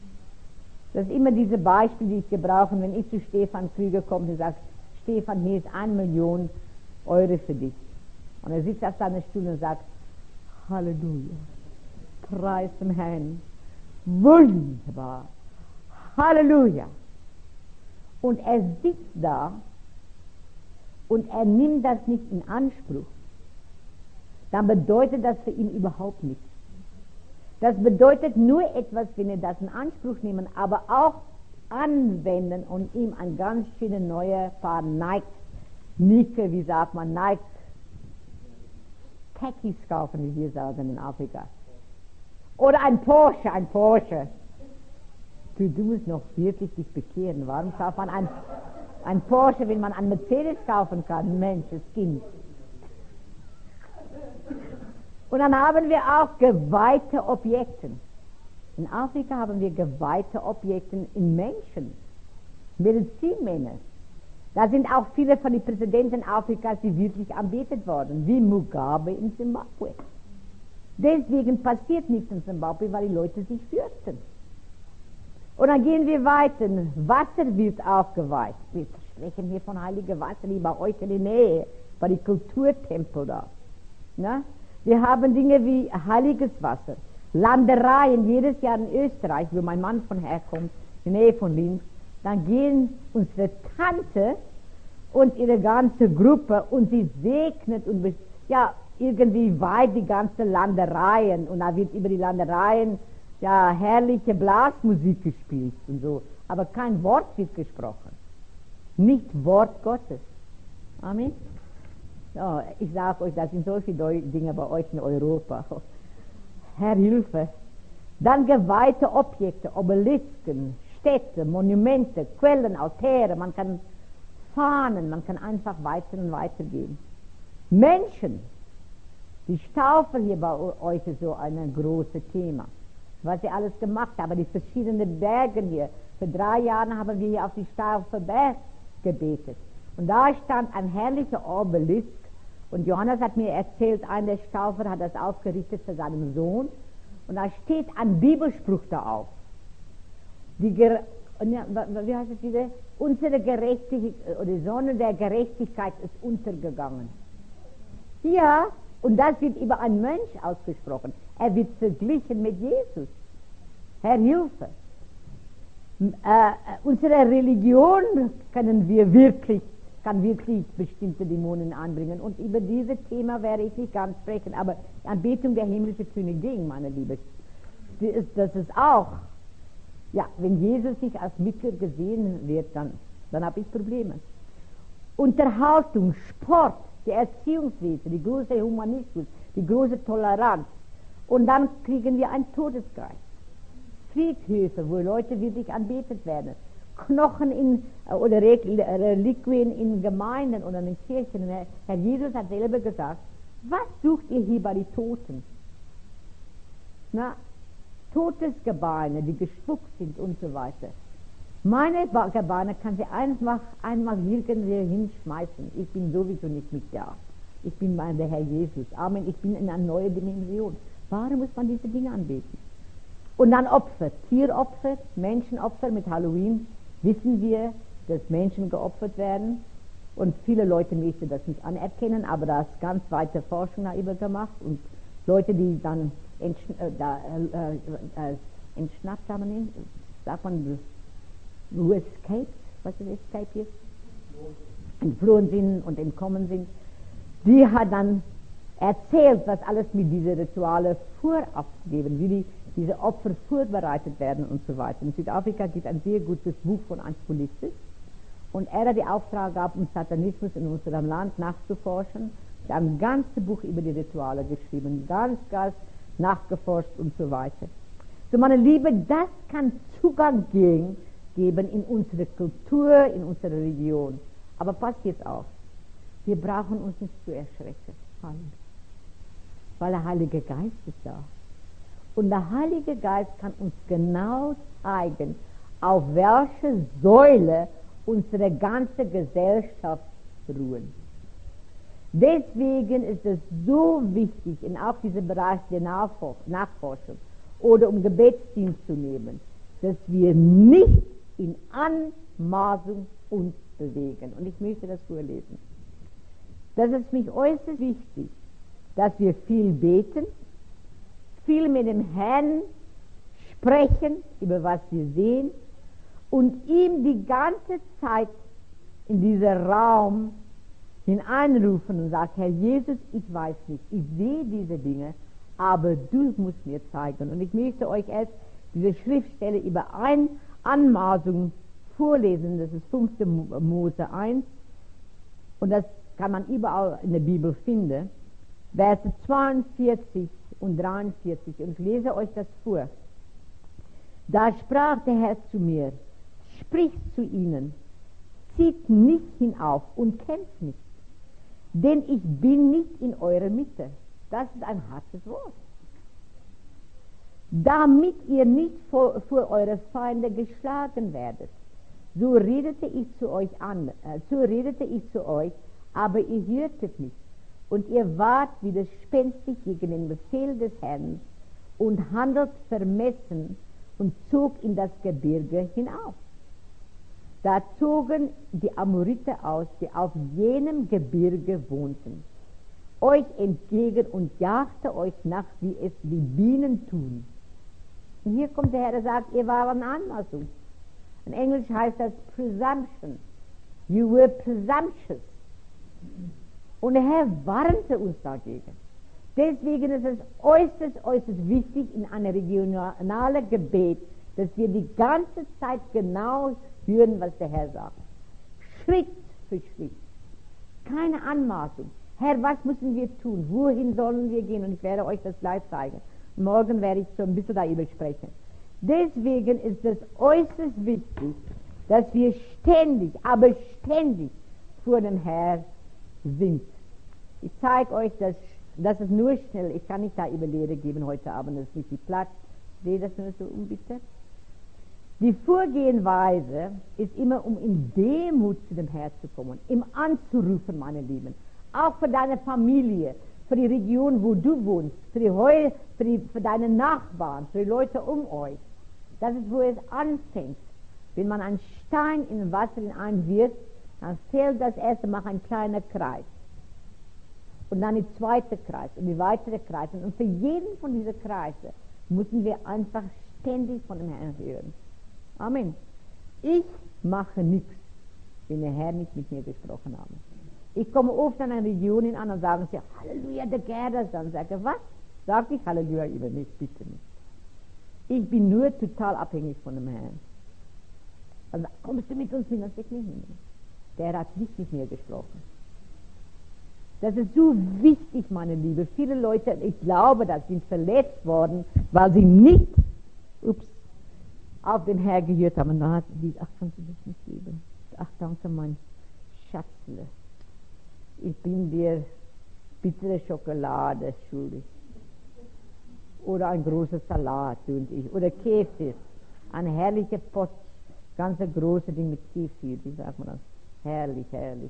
Das ist immer diese Beispiele, die ich gebrauche, wenn ich zu Stefan Krüger komme und sage, Stefan, hier ist eine Million Euro für dich. Und er sitzt auf seinem Stuhl und sagt, Halleluja, preis dem Herrn, wunderbar, Halleluja. und er sitzt da und er nimmt das nicht in Anspruch, dann bedeutet das für ihn überhaupt nichts. Das bedeutet nur etwas, wenn er das in Anspruch nehmen, aber auch anwenden und ihm ein ganz schöne neue Paar Nike, Nike, wie sagt man, Nike, Khakis kaufen, wie wir sagen in Afrika. Oder ein Porsche, ein Porsche. Du, du musst noch wirklich dich bekehren. Warum kauft man ein, ein Porsche, wenn man ein Mercedes kaufen kann? Mensch, das Kind. Und dann haben wir auch geweihte Objekte. In Afrika haben wir geweihte Objekte in Menschen, Medizinmänner. Da sind auch viele von den Präsidenten Afrikas, die wirklich anbetet worden, wie Mugabe in Zimbabwe. Deswegen passiert nichts in Zimbabwe, weil die Leute sich fürchten. Und dann gehen wir weiter. Wasser wird auch geweiht. Wir sprechen hier von heiligem Wasser, die bei euch in der Nähe, bei den Kulturtempel da. Na? Wir haben Dinge wie heiliges Wasser, Landereien, jedes Jahr in Österreich, wo mein Mann von herkommt, in der Nähe von Linz. Dann gehen unsere Tante und ihre ganze Gruppe und sie segnet und ja, irgendwie weit die ganze Landereien und da wird über die Landereien ja herrliche Blasmusik gespielt und so, aber kein Wort wird gesprochen, nicht Wort Gottes. Amen. Ja, ich sage euch, das sind solche Dinge bei euch in Europa. Herr, Hilfe. Dann geweihte Objekte, Obelisken, Städte, Monumente, Quellen, Altäre, man kann Fahnen, man kann einfach weiter und weiter gehen. Menschen, die Staufel hier bei euch ist so ein großes Thema, was sie alles gemacht haben, die verschiedenen Berge hier. Vor drei Jahren haben wir hier auf die Staufelberg gebetet. Und da stand ein herrlicher Obelisk und Johannes hat mir erzählt, einer der Staufer hat das aufgerichtet für seinen Sohn und da steht ein Bibelspruch da auf. Die Ger ja, wie heißt es wieder? Unsere Gerechtigkeit, oder die Sonne der Gerechtigkeit ist untergegangen. Ja, und das wird über einen Mensch ausgesprochen. Er wird verglichen mit Jesus. Herr, Hilfe. Äh, unsere Religion können wir wirklich, kann wirklich bestimmte Dämonen anbringen. Und über dieses Thema werde ich nicht ganz sprechen, aber die Anbetung der himmlischen Königin, meine Liebe, die ist, das ist auch, ja, wenn Jesus nicht als Mittler gesehen wird, dann, dann habe ich Probleme. Unterhaltung, Sport, die Erziehungswesen, die große Humanismus, die große Toleranz. Und dann kriegen wir einen Todesgeist. Friedhöfe, wo Leute wirklich anbetet werden. Knochen in, oder Reliquien in Gemeinden oder in Kirchen. Herr Jesus hat selber gesagt, was sucht ihr hier bei den Toten? Na, Todesgebeine, die gespuckt sind und so weiter. Meine Gebeine kann sie einfach einmal irgendwie hinschmeißen. Ich bin sowieso nicht mit da. Ich bin mein der Herr Jesus. Amen. Ich bin in einer neuen Dimension. Warum muss man diese Dinge anbeten? Und dann Opfer, Tieropfer, Menschenopfer mit Halloween. Wissen wir, dass Menschen geopfert werden. Und viele Leute möchten das nicht anerkennen, aber da ist ganz weite Forschung darüber gemacht. Und Leute, die dann entschn äh, da, äh, äh, entschnappt haben, sagt man, who escaped, was ist escape hier? Entflohen sind und entkommen sind. Die hat dann erzählt, was alles mit diesen Rituale vorab gegeben, wie die, diese Opfer vorbereitet werden und so weiter. In Südafrika gibt es ein sehr gutes Buch von einem Polizist und er hat die Auftrag gehabt, um Satanismus in unserem Land nachzuforschen. Er hat ein ganzes Buch über die Rituale geschrieben, ganz, ganz nachgeforscht und so weiter. So, meine Liebe, das kann Zugang geben in unsere Kultur, in unsere Religion. Aber passt jetzt auf, wir brauchen uns nicht zu erschrecken, weil der Heilige Geist ist da. Und der Heilige Geist kann uns genau zeigen, auf welche Säule unsere ganze Gesellschaft ruhen. Deswegen ist es so wichtig, in auch diesem Bereich der Nachforschung oder um Gebetsdienst zu nehmen, dass wir nicht in Anmaßung uns bewegen. Und ich möchte das vorlesen. Das ist mich äußerst wichtig, dass wir viel beten, viel mit dem Herrn sprechen, über was wir sehen, und ihm die ganze Zeit in diesen Raum hineinrufen und sagen, Herr Jesus, ich weiß nicht, ich sehe diese Dinge, aber du musst mir zeigen. Und ich möchte euch erst diese Schriftstelle über eine Anmaßung vorlesen, das ist fünfte Mose eins, und das kann man überall in der Bibel finden, Verse zweiundvierzig und dreiundvierzig, und ich lese euch das vor. Da sprach der Herr zu mir, sprich zu ihnen, zieht nicht hinauf und kämpft nicht, denn ich bin nicht in eurer Mitte. Das ist ein hartes Wort. Damit ihr nicht vor, vor eure Feinde geschlagen werdet. So redete ich zu euch an, äh, so redete ich zu euch, aber ihr hörtet nicht. Und ihr wart widerspenstig gegen den Befehl des Herrn und handelt vermessen und zog in das Gebirge hinauf. Da zogen die Amoriter aus, die auf jenem Gebirge wohnten, euch entgegen und jagte euch nach, wie es die Bienen tun. Und hier kommt der Herr, der sagt, ihr wart eine Anmaßung. In Englisch heißt das Presumption. You were presumptuous. Und der Herr warnte uns dagegen. Deswegen ist es äußerst, äußerst wichtig in einem regionalen Gebet, dass wir die ganze Zeit genau hören, was der Herr sagt. Schritt für Schritt. Keine Anmaßung. Herr, was müssen wir tun? Wohin sollen wir gehen? Und ich werde euch das gleich zeigen. Morgen werde ich so ein bisschen darüber sprechen. Deswegen ist es äußerst wichtig, dass wir ständig, aber ständig vor dem Herrn sind. Ich zeige euch, dass das ist nur schnell, ich kann nicht da über Lehre geben heute Abend, das ist nicht die Platz. Seht das nur so um, bitte? Die Vorgehensweise ist immer, um in Demut zu dem Herrn zu kommen, ihm anzurufen, meine Lieben. Auch für deine Familie, für die Region, wo du wohnst, für, die Heu, für, die, für deine Nachbarn, für die Leute um euch. Das ist, wo es anfängt. Wenn man einen Stein in Wasser hineinwirft, dann fällt das erste Mal ein kleiner Kreis. Und dann der zweite Kreis und die weitere Kreise. Und für jeden von diesen Kreisen müssen wir einfach ständig von dem Herrn hören. Amen. Ich mache nichts, wenn der Herr nicht mit mir gesprochen hat. Ich komme oft an eine Region an und sagen sie, Halleluja, der Herr das dann. Sage ich, was? Sag ich Halleluja über mich, bitte nicht. Ich bin nur total abhängig von dem Herrn. Also kommst du mit uns hin? Das geht nicht mit mir. Der hat nicht mit mir gesprochen. Das ist so wichtig, meine Liebe. Viele Leute, ich glaube, das sind verletzt worden, weil sie nicht ups, auf den Herr gehört haben. Und dann hat sie, ach, kannst du das nicht geben? Ach, danke, mein Schatzle. Ich bin dir bittere Schokolade schuldig. Oder ein großer Salat, du und ich. Oder Käfir. Ein herrlicher Pott. Ganz große Ding mit Käfir, wie sagt man das? Herrlich, herrlich.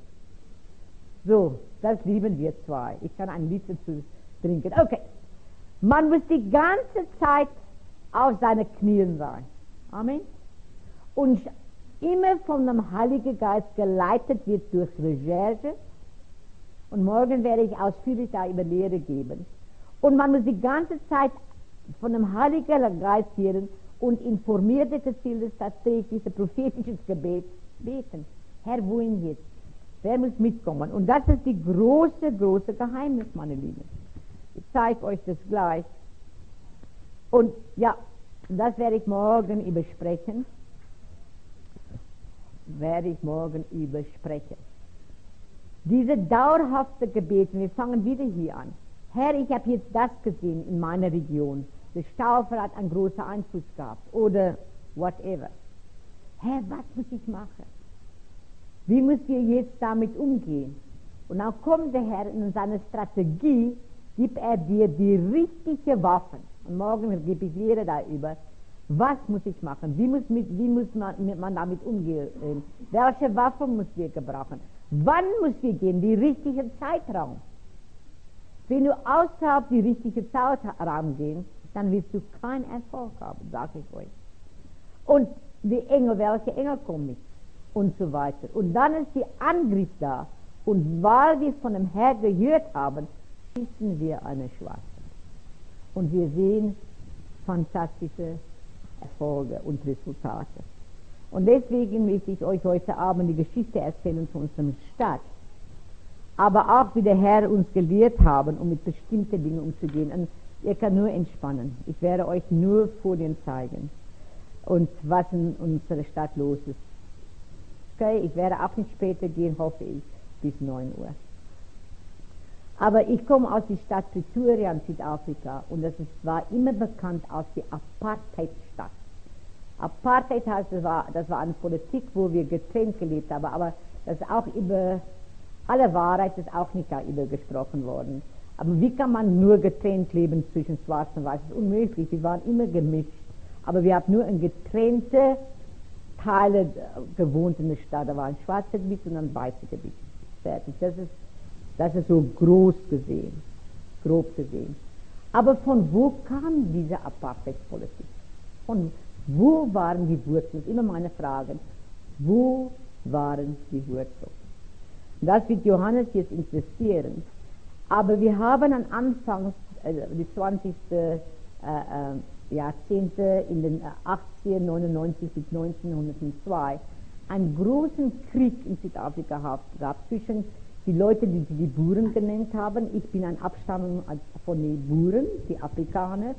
So, das lieben wir zwei. Ich kann ein Lied dazu trinken. Okay. Man muss die ganze Zeit auf seine Knien sein. Amen. Und immer von dem Heiligen Geist geleitet wird durch Recherche. Und morgen werde ich ausführlich da über Lehre geben. Und man muss die ganze Zeit von dem Heiligen Geist hören und informierte, gezieltes, tatsächliches, prophetisches Gebet beten. Herr, wohin jetzt? Wer muss mitkommen? Und das ist die große, große Geheimnis, meine Lieben. Ich zeige euch das gleich. Und ja, das werde ich morgen übersprechen. Werde ich morgen übersprechen. Diese dauerhafte Gebete, wir fangen wieder hier an. Herr, ich habe jetzt das gesehen in meiner Region. Der Staufel hat einen großen Einfluss gehabt. Oder whatever. Herr, was muss ich machen? Wie müssen wir jetzt damit umgehen? Und dann kommt der Herr in seiner Strategie, gibt er dir die richtigen Waffen. Und morgen gebe ich Lehre darüber. Was muss ich machen? Wie muss, mit, wie muss man, man damit umgehen? Welche Waffen muss wir gebrauchen? Wann muss wir gehen? Die richtige Zeitraum. Wenn du außerhalb die richtige Zeitraum gehst, dann wirst du keinen Erfolg haben, sage ich euch. Und die Engel, welche Engel kommen nicht? Und so weiter. Und dann ist der Angriff da. Und weil wir von dem Herrn gehört haben, schießen wir eine Schwarze. Und wir sehen fantastische Erfolge und Resultate. Und deswegen möchte ich euch heute Abend die Geschichte erzählen von unserer Stadt. Aber auch, wie der Herr uns gelehrt haben, um mit bestimmten Dingen umzugehen. Und ihr könnt nur entspannen. Ich werde euch nur Folien zeigen. Und was in unserer Stadt los ist. Okay, ich werde auch nicht später gehen, hoffe ich, bis neun Uhr. Aber ich komme aus der Stadt Pretoria in Südafrika und das ist, war immer bekannt als die Apartheidstadt. Apartheid heißt, das war, das war eine Politik, wo wir getrennt gelebt haben, aber das ist auch über, alle Wahrheit ist auch nicht darüber gesprochen worden. Aber wie kann man nur getrennt leben zwischen Schwarz und Weiß? Das ist unmöglich, wir waren immer gemischt. Aber wir haben nur in getrennte Teile gewohnt in der Stadt. Da war ein schwarzes Gebiet und ein weißes Gebiet. Fertig. Das ist, das ist so groß gesehen, grob gesehen. Aber von wo kam diese Apartheidspolitik? Von wo waren die Wurzeln? Das ist immer meine Frage. Wo waren die Wurzeln? Das wird Johannes jetzt interessieren. Aber wir haben am Anfang, äh, die zwanzigsten Äh, äh, Jahrzehnte, in den achtzehnhundertneunundneunzig bis neunzehnhundertzwei, einen großen Krieg in Südafrika gehabt zwischen die Leute, die sie die Buren genannt haben. Ich bin ein Abstammung von den Buren, die Afrikaner.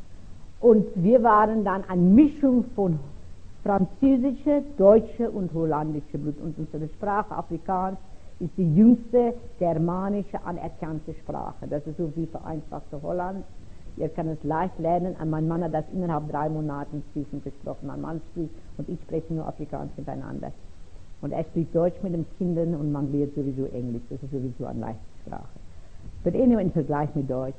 Und wir waren dann eine Mischung von französische, deutsche und holländische Blut. Und unsere Sprache Afrikaans ist die jüngste germanische anerkannte Sprache. Das ist so wie vereinfachte Holland. Ihr könnt es leicht lernen. Mein Mann hat das innerhalb drei Monaten fließend gesprochen. Mein Mann spricht und ich spreche nur Afrikaans miteinander. Und er spricht Deutsch mit den Kindern und man lernt sowieso Englisch. Das ist sowieso eine leichte Sprache. But anyway, im Vergleich mit Deutsch.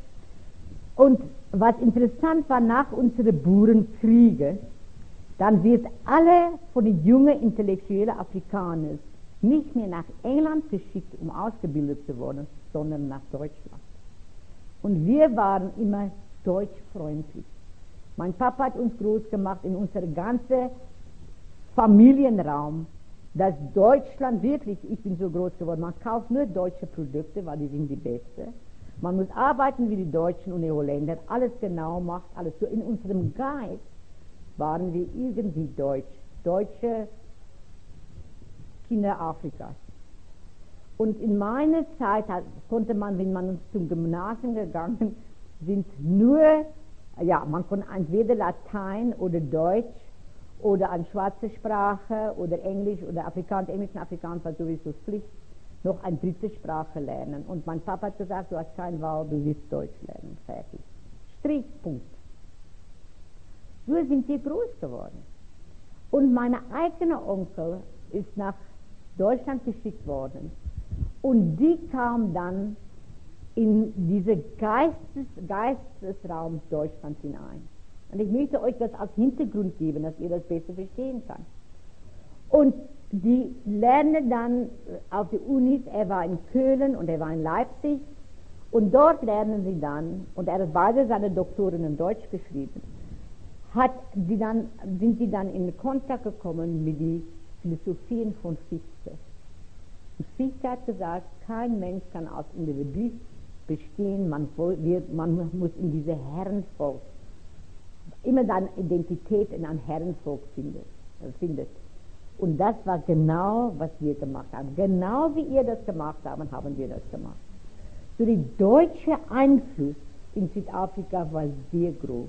Und was interessant war, nach unseren Burenkriegen, dann wird alle von den jungen intellektuellen Afrikanern nicht mehr nach England geschickt, um ausgebildet zu werden, sondern nach Deutschland. Und wir waren immer deutschfreundlich. Mein Papa hat uns groß gemacht in unserem ganzen Familienraum, dass Deutschland wirklich, ich bin so groß geworden, man kauft nur deutsche Produkte, weil die sind die beste. Man muss arbeiten wie die Deutschen und die Holländer, alles genau macht, alles so. In unserem Geist waren wir irgendwie deutsch, deutsche Kinder Afrikas. Und in meiner Zeit hat, konnte man, wenn man zum Gymnasium gegangen sind, nur, ja, man konnte entweder Latein oder Deutsch oder eine schwarze Sprache oder Englisch oder Afrikaans. Englisch und Afrikaans war sowieso Pflicht, noch eine dritte Sprache lernen. Und mein Papa hat gesagt, du hast keine Wahl, du wirst Deutsch lernen. Fertig. Strichpunkt. So sind wir groß geworden. Und mein eigener Onkel ist nach Deutschland geschickt worden. Und die kam dann in diesen Geistes, Geistesraum Deutschlands hinein. Und ich möchte euch das als Hintergrund geben, dass ihr das besser verstehen kann. Und die lernen dann auf der Unis, er war in Köln und er war in Leipzig. Und dort lernen sie dann, und er hat beide seine Doktoren in Deutsch geschrieben, hat die dann, sind sie dann in Kontakt gekommen mit den Philosophien von Fichte. Und Fichte hat gesagt, kein Mensch kann als Individu bestehen, man, wird, man muss in diese Herrenvolk, immer seine Identität in ein Herrenvolk findet, findet. Und das war genau, was wir gemacht haben. Genau wie ihr das gemacht habt, haben wir das gemacht. So der deutsche Einfluss in Südafrika war sehr groß.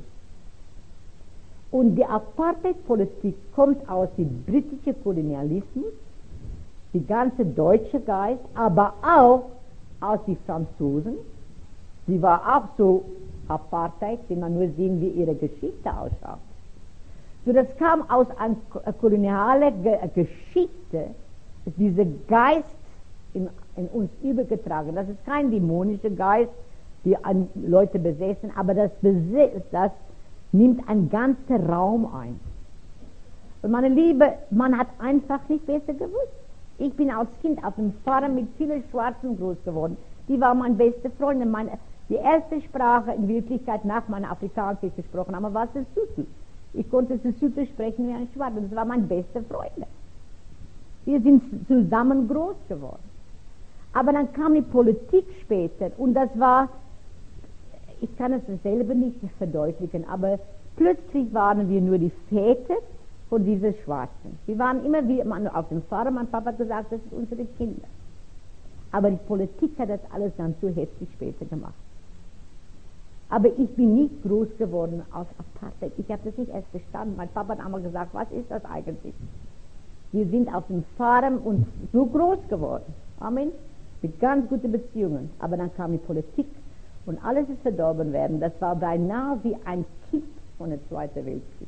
Und die Apartheid-Politik kommt aus dem britischen Kolonialismus, die ganze deutsche Geist, aber auch aus den Franzosen. Die war auch so Apartheid, wenn man nur sehen, wie ihre Geschichte ausschaut. So, das kam aus einer kolonialen Ge Geschichte, dieser Geist in, in uns übergetragen. Das ist kein dämonischer Geist, die an Leute besessen, aber das, das nimmt einen ganzen Raum ein. Und meine Liebe, man hat einfach nicht besser gewusst. Ich bin als Kind auf dem Farm mit vielen Schwarzen groß geworden. Die waren meine beste Freundin. Meine, die erste Sprache in Wirklichkeit nach meiner Afrikaans, die ich gesprochen habe, war Sesotho. Ich konnte Sesotho sprechen wie ein Schwarzer. Das war meine beste Freundin. Wir sind zusammen groß geworden. Aber dann kam die Politik später und das war, ich kann es selber nicht verdeutlichen, aber plötzlich waren wir nur die Väter von diesen Schwarzen. Sie waren immer wie man auf dem Farm, mein Papa hat gesagt, das sind unsere Kinder. Aber die Politik hat das alles dann zu heftig später gemacht. Aber ich bin nicht groß geworden aus Apartheid. Ich habe das nicht erst verstanden. Mein Papa hat einmal gesagt, was ist das eigentlich? Wir sind auf dem Farm und so groß geworden. Amen. Mit ganz guten Beziehungen. Aber dann kam die Politik und alles ist verdorben werden. Das war beinahe wie ein Kind von dem Zweiten Weltkrieg.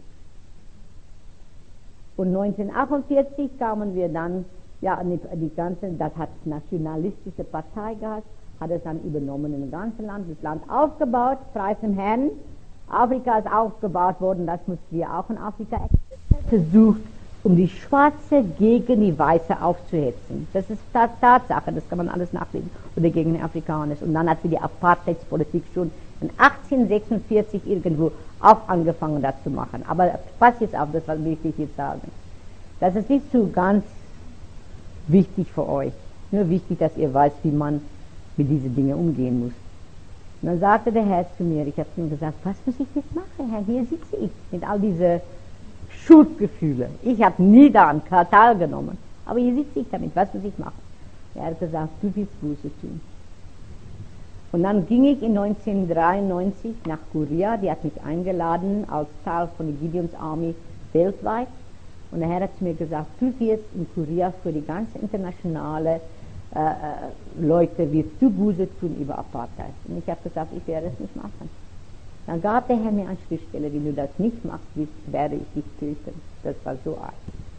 Und neunzehnhundertachtundvierzig kamen wir dann, ja, die, die ganze, das hat nationalistische Partei gehabt, hat es dann übernommen im ganzen Land, das Land aufgebaut, preis dem Herrn. Afrika ist aufgebaut worden, das mussten wir auch in Afrika versucht, um die Schwarze gegen die Weiße aufzuhetzen. Das ist Tatsache, das kann man alles nachlesen, oder gegen die Afrikaner. Und dann hat sie die Apartheidspolitik schon in achtzehnhundertsechsundvierzig irgendwo auch angefangen, das zu machen. Aber pass jetzt auf, das will ich jetzt sagen. Das ist nicht so ganz wichtig für euch. Nur wichtig, dass ihr weißt, wie man mit diesen Dingen umgehen muss. Und dann sagte der Herr zu mir, ich habe ihm gesagt, was muss ich jetzt machen, Herr? Hier sitze ich mit all diesen Schuldgefühlen. Ich habe nie daran teilgenommen. Aber hier sitze ich damit, was muss ich machen? Er hat gesagt, du willst Buße tun. Und dann ging ich in neunzehnhundertdreiundneunzig nach Korea, die hat mich eingeladen als Teil von der Gideons Army weltweit. Und der Herr hat zu mir gesagt, du wirst in Korea für die ganze internationale äh, äh, Leute, wirst du Buße tun über Apartheid. Und ich habe gesagt, ich werde es nicht machen. Dann gab der Herr mir eine Schriftstelle, wenn du das nicht machst, werde ich dich töten. Das war so arg.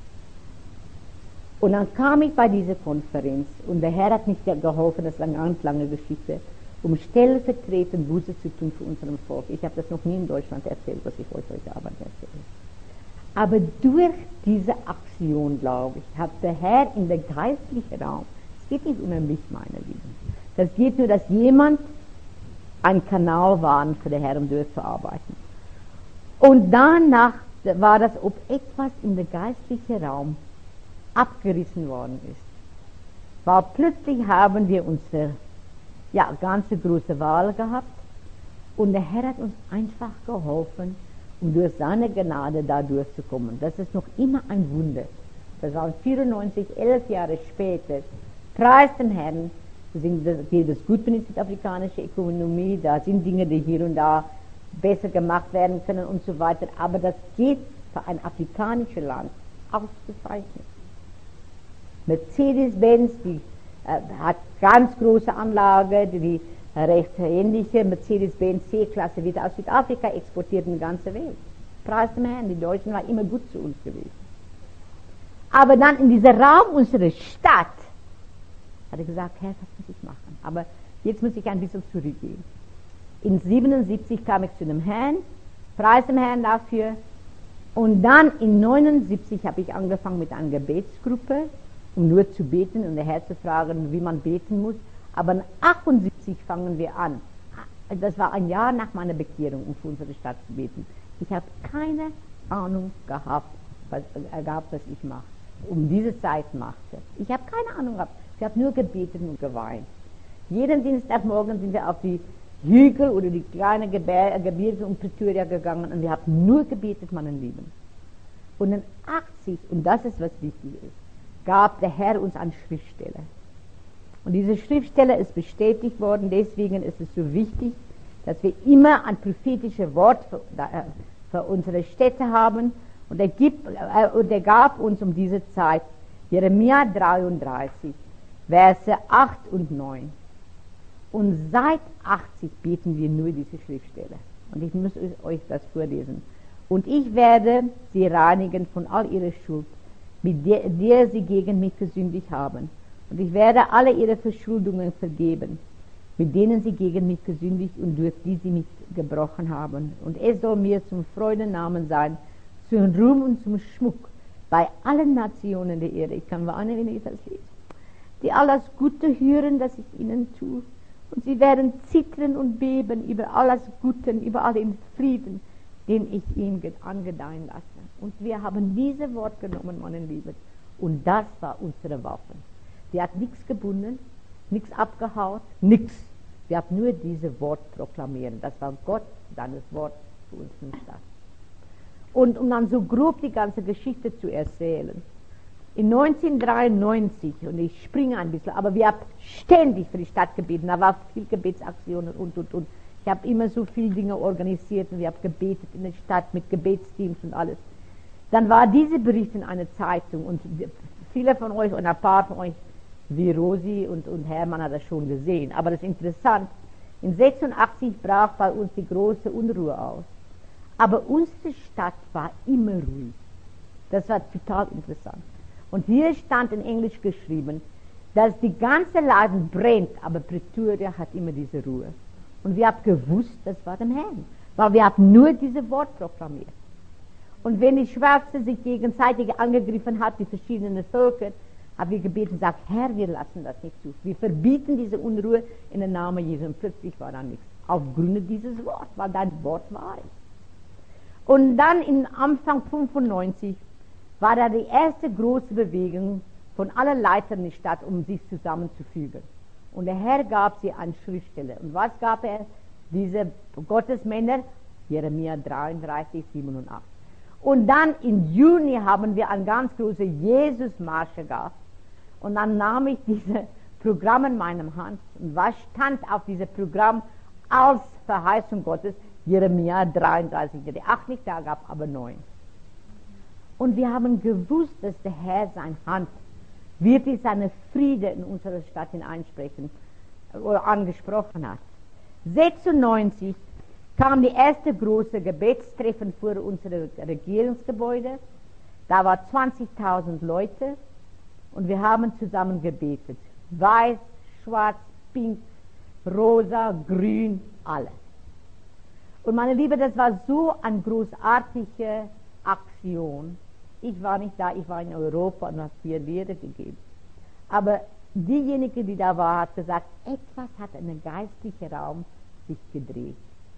Und dann kam ich bei dieser Konferenz und der Herr hat mir geholfen, das ist eine ganz lange Geschichte, um stellvertretend Buße zu tun für unserem Volk. Ich habe das noch nie in Deutschland erzählt, was ich euch heute Abend erzähle. Aber durch diese Aktion, glaube ich, hat der Herr in der geistlichen Raum, es geht nicht um mich, meine Lieben, das geht nur, dass jemand ein Kanal war für den Herrn, um durchzuarbeiten. Und danach war das, ob etwas in der geistlichen Raum abgerissen worden ist. Weil plötzlich haben wir unsere ja, ganze große Wahl gehabt und der Herr hat uns einfach geholfen, um durch seine Gnade da durchzukommen. Das ist noch immer ein Wunder. Das war vierundneunzig, elf Jahre später. Preis dem Herrn, das geht es gut mit der südafrikanischen Ökonomie, da sind Dinge, die hier und da besser gemacht werden können und so weiter, aber das geht für ein afrikanisches Land ausgezeichnet. Mercedes-Benz, die äh, hat ganz große Anlage, die, die recht ähnliche Mercedes-Benz C-Klasse wird aus Südafrika exportiert in die ganze Welt. Preis dem Herrn, die Deutschen waren immer gut zu uns gewesen. Aber dann in dieser Raum unserer Stadt hat er gesagt, Herr, was muss ich machen? Aber jetzt muss ich ein bisschen zurückgehen. In siebenundsiebzig kam ich zu dem Herrn, preis dem Herrn dafür. Und dann in neunundsiebzig habe ich angefangen mit einer Gebetsgruppe, um nur zu beten und der Herr zu fragen, wie man beten muss. Aber in achtundsiebzig fangen wir an. Das war ein Jahr nach meiner Bekehrung, um für unsere Stadt zu beten. Ich habe keine Ahnung gehabt, was, äh, gehabt, was ich mache, um diese Zeit machte. Ich habe keine Ahnung gehabt. Ich habe nur gebetet und geweint. Jeden Dienstagmorgen sind wir auf die Hügel oder die kleinen Gebirge um Pretoria gegangen und wir haben nur gebetet, meine Lieben. Und in achtzig, und das ist was wichtig ist, gab der Herr uns eine Schriftstelle. Und diese Schriftstelle ist bestätigt worden, deswegen ist es so wichtig, dass wir immer ein prophetisches Wort für, äh, für unsere Städte haben. Und er, gibt, äh, und er gab uns um diese Zeit Jeremia dreiunddreißig, Verse acht und neun. Und seit achtzig beten wir nur diese Schriftstelle. Und ich muss euch das vorlesen. Und ich werde sie reinigen von all ihrer Schuld, mit der, der sie gegen mich gesündigt haben. Und ich werde alle ihre Verschuldungen vergeben, mit denen sie gegen mich gesündigt und durch die sie mich gebrochen haben. Und es soll mir zum Freudennamen sein, zum Ruhm und zum Schmuck bei allen Nationen der Erde. Ich kann warnen, wenn ich das lese. Die all das Gute hören, das ich ihnen tue. Und sie werden zittern und beben über all das Gute, über all den Frieden, den ich ihnen angedeihen lasse. Und wir haben dieses Wort genommen, meine Lieben. Und das war unsere Waffe. Die hat nichts gebunden, nichts abgehaut, nichts. Wir haben nur dieses Wort proklamieren. Das war Gott, seines Wort für uns in Stadt. Und um dann so grob die ganze Geschichte zu erzählen. In neunzehnhundertdreiundneunzig, und ich springe ein bisschen, aber wir haben ständig für die Stadt gebeten, da war viel Gebetsaktionen und, und, und. Ich habe immer so viele Dinge organisiert und wir haben gebetet in der Stadt mit Gebetsteams und alles. Dann war dieser Bericht in einer Zeitung und viele von euch und ein paar von euch, wie Rosi und, und Hermann, hat das schon gesehen. Aber das ist interessant, in sechsundachtzig brach bei uns die große Unruhe aus. Aber unsere Stadt war immer ruhig. Das war total interessant. Und hier stand in Englisch geschrieben, dass die ganze Laden brennt, aber Pretoria hat immer diese Ruhe. Und wir haben gewusst, das war dem Herrn, weil wir haben nur dieses Wort proklamiert. Und wenn die Schwarze sich gegenseitig angegriffen hat, die verschiedenen Völker, haben wir gebeten und gesagt, Herr, wir lassen das nicht zu. Wir verbieten diese Unruhe in den Namen Jesu. Und plötzlich war da nichts. Aufgrund dieses Wort, weil dein Wort wahr ist. Und dann in Anfang fünfundneunzig war da die erste große Bewegung von allen Leitern der Stadt, um sich zusammenzufügen. Und der Herr gab sie an Schriftsteller. Und was gab er? Diese Gottesmänner, Jeremia dreiunddreißig, sieben und acht. Und dann im Juni haben wir eine ganz große Jesus-Marsche gehabt. Und dann nahm ich dieses Programm in meinem Hand. Und was stand auf diesem Programm als Verheißung Gottes? Jeremia dreiunddreißig, die acht nicht da gab, aber neun. Und wir haben gewusst, dass der Herr seine Hand wirklich seine Friede in unsere Stadt hineinsprechen oder angesprochen hat. sechsundneunzig kam die erste große Gebetstreffen vor unsere Regierungsgebäude. Da waren zwanzigtausend Leute und wir haben zusammen gebetet. Weiß, schwarz, pink, rosa, grün, alle. Und meine Liebe, das war so eine großartige Aktion. Ich war nicht da, ich war in Europa und habe vier Lehre gegeben. Aber diejenige, die da war, hat gesagt, etwas hat in dem geistlichen Raum sich gedreht.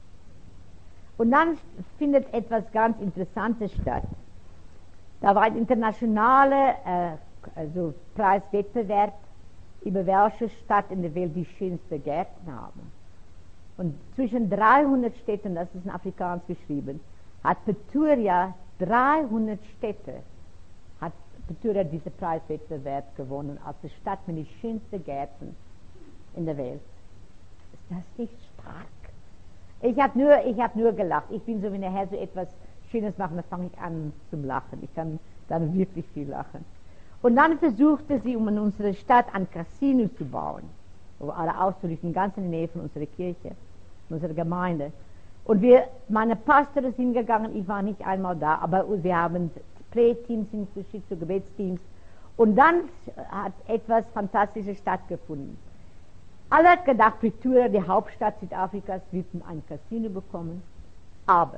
Und dann findet etwas ganz Interessantes statt. Da war ein internationaler äh, also Preiswettbewerb, über welche Stadt in der Welt die schönsten Gärten haben. Und zwischen dreihundert Städten, das ist in Afrikaans geschrieben, hat Pretoria dreihundert Städte, hat Pretoria diesen Preiswettbewerb gewonnen, als die Stadt mit den schönsten Gärten in der Welt. Ist das nicht stark? Ich habe nur, ich hab nur gelacht. Ich bin so, wenn der Herr so etwas Schönes macht, dann fange ich an zum Lachen. Ich kann dann wirklich viel lachen. Und dann versuchte sie, um in unserer Stadt ein Casino zu bauen, wo alle auszurichten, ganz in der Nähe von unserer Kirche, unserer Gemeinde. Und wir, meine Pastor ist hingegangen, ich war nicht einmal da, aber wir haben Präteams hingeschickt, so Gebetsteams. Und dann hat etwas Fantastisches stattgefunden. Alle hat gedacht, Pretoria, die Hauptstadt Südafrikas, wird ein Casino bekommen. Aber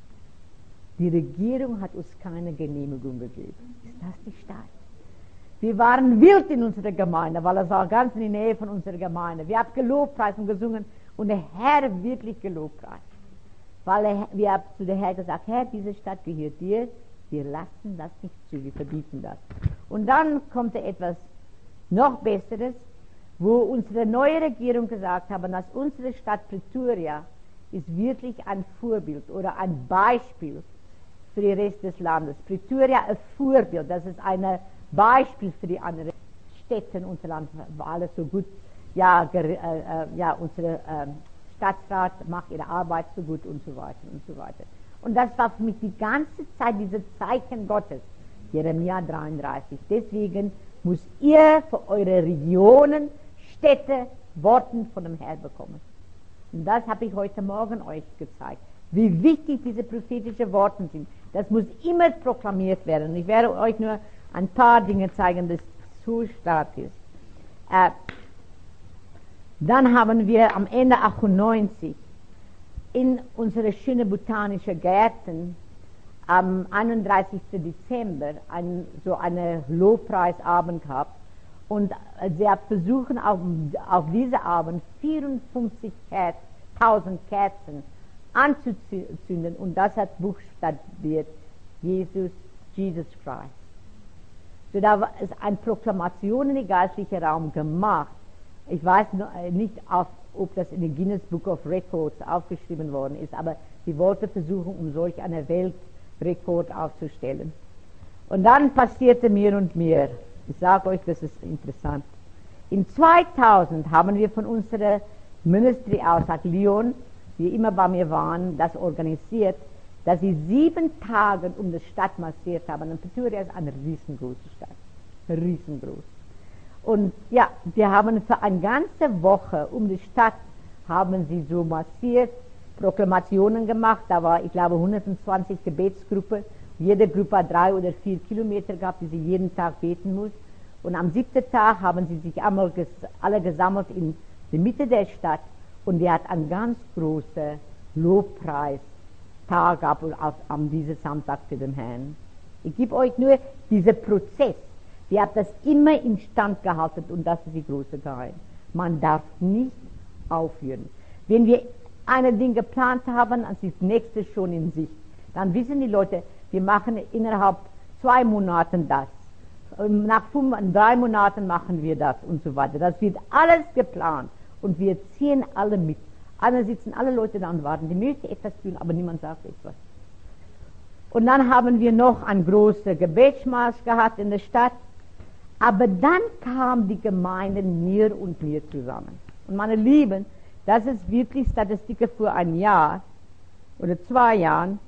die Regierung hat uns keine Genehmigung gegeben. Ist das nicht stark? Wir waren wild in unserer Gemeinde, weil es war ganz in der Nähe von unserer Gemeinde. Wir haben Gelobpreis und gesungen und der Herr wirklich Gelobpreis. Weil er, wir haben zu der Herr gesagt, Herr, diese Stadt gehört dir, wir lassen das nicht zu, wir verbieten das. Und dann kommt etwas noch Besseres, wo unsere neue Regierung gesagt hat, dass unsere Stadt Pretoria ist wirklich ein Vorbild oder ein Beispiel für den Rest des Landes. Pretoria ein Vorbild, das ist ein Beispiel für die anderen Städte in unserem Land, war alles so gut. Ja, äh, äh, ja unsere äh, Stadtrat macht ihre Arbeit so gut und so weiter und so weiter. Und das war für mich die ganze Zeit diese Zeichen Gottes. Jeremia dreiunddreißig. Deswegen müsst ihr für eure Regionen, Städte, Worten von dem Herrn bekommen. Und das habe ich heute Morgen euch gezeigt. Wie wichtig diese prophetischen Worte sind. Das muss immer proklamiert werden. Ich werde euch nur ein paar Dinge zeigen, das so stark ist. Äh, dann haben wir am Ende achtundneunzig in unsere schönen botanischen Gärten am einunddreißigsten Dezember ein, so einen Lobpreisabend gehabt. Und sie hat versucht, auf, auf diesen Abend vierundfünfzigtausend Kerzen anzuzünden. Und das hat buchstabiert Jesus, Jesus Christ. So, da ist eine Proklamation in den geistlichen Raum gemacht. Ich weiß nicht, ob das in den Guinness Book of Records aufgeschrieben worden ist, aber sie wollte versuchen, um solch eine Welt Rekord aufzustellen. Und dann passierte mehr und mehr. Ich sage euch, das ist interessant. In zweitausend haben wir von unserer Ministry aus, hat Lyon, die immer bei mir waren, das organisiert, dass sie sieben Tage um die Stadt massiert haben. Und Pretoria ist eine riesengroße Stadt. Riesengroß. Und ja, wir haben für eine ganze Woche um die Stadt haben sie so massiert, Proklamationen gemacht. Da war, ich glaube, hundertzwanzig Gebetsgruppen. Jede Gruppe hat drei oder vier Kilometer gehabt, die sie jeden Tag beten muss. Und am siebten Tag haben sie sich einmal ges alle gesammelt in der Mitte der Stadt. Und wir hatten einen ganz großen Lobpreis Tag ab auf, am diesem Samstag für den Herrn. Ich gebe euch nur diesen Prozess. Wir haben das immer in Stand gehalten und das ist die große Geheimnis. Man darf nicht aufhören. Wenn wir ein Ding geplant haben, dann ist das nächste schon in Sicht. Dann wissen die Leute, wir machen innerhalb zwei Monaten das. Nach fünf, drei Monaten machen wir das und so weiter. Das wird alles geplant und wir ziehen alle mit. Alle sitzen alle Leute da und warten. Die möchten etwas tun, aber niemand sagt etwas. Und dann haben wir noch einen großen Gebetsmarsch gehabt in der Stadt. Aber dann kam die Gemeinde mehr und mehr zusammen. Und meine Lieben, das ist wirklich Statistik für ein Jahr oder zwei Jahren.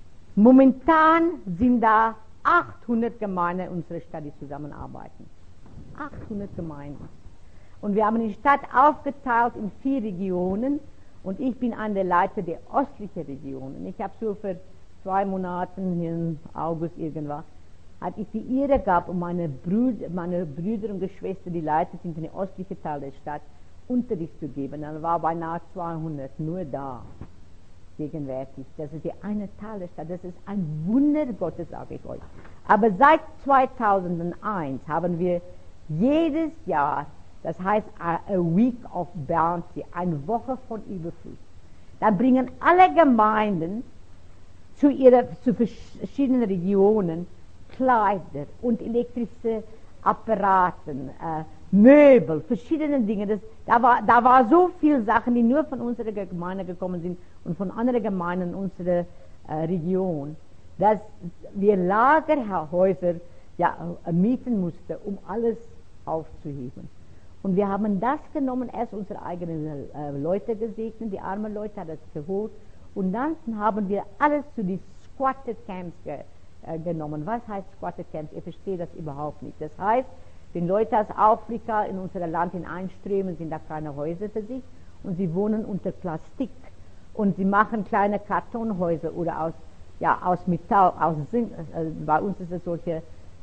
Momentan sind da achthundert Gemeinden in unserer Stadt, die zusammenarbeiten. achthundert Gemeinden. Und wir haben die Stadt aufgeteilt in vier Regionen. Und ich bin einer der Leiter der östlichen Regionen. Ich habe so für zwei Monate im August irgendwann, hatte ich die Ehre gehabt, um meine Brüder, meine Brüder und Geschwister, die Leiter sind in den östlichen Teil der Stadt, Unterricht zu geben. Dann war beinahe zweihundert nur da, gegenwärtig. Das ist der eine Teil der Stadt. Das ist ein Wunder Gottes, sage ich euch. Aber seit zweitausendeins haben wir jedes Jahr, das heißt a Week of Bounty, eine Woche von Überfluss. Dann bringen alle Gemeinden zu, ihrer, zu verschiedenen Regionen Kleider und elektrische Apparaten, äh, Möbel, verschiedene Dinge. Das, da, war, da war so viele Sachen, die nur von unserer Gemeinde gekommen sind und von anderen Gemeinden in unserer äh, Region, dass wir Lagerhäuser ja, äh, mieten mussten, um alles aufzuheben. Und wir haben das genommen, erst unsere eigenen äh, Leute gesegnet, die armen Leute haben das geholt. Und dann haben wir alles zu den Squatter Camps ge, äh, genommen. Was heißt Squatter Camps? Ich verstehe das überhaupt nicht. Das heißt, wenn Leute aus Afrika in unser Land hineinströmen, sind da keine Häuser für sich und sie wohnen unter Plastik. Und sie machen kleine Kartonhäuser oder aus, ja, aus Metall, aus Zink, äh, bei uns ist es solche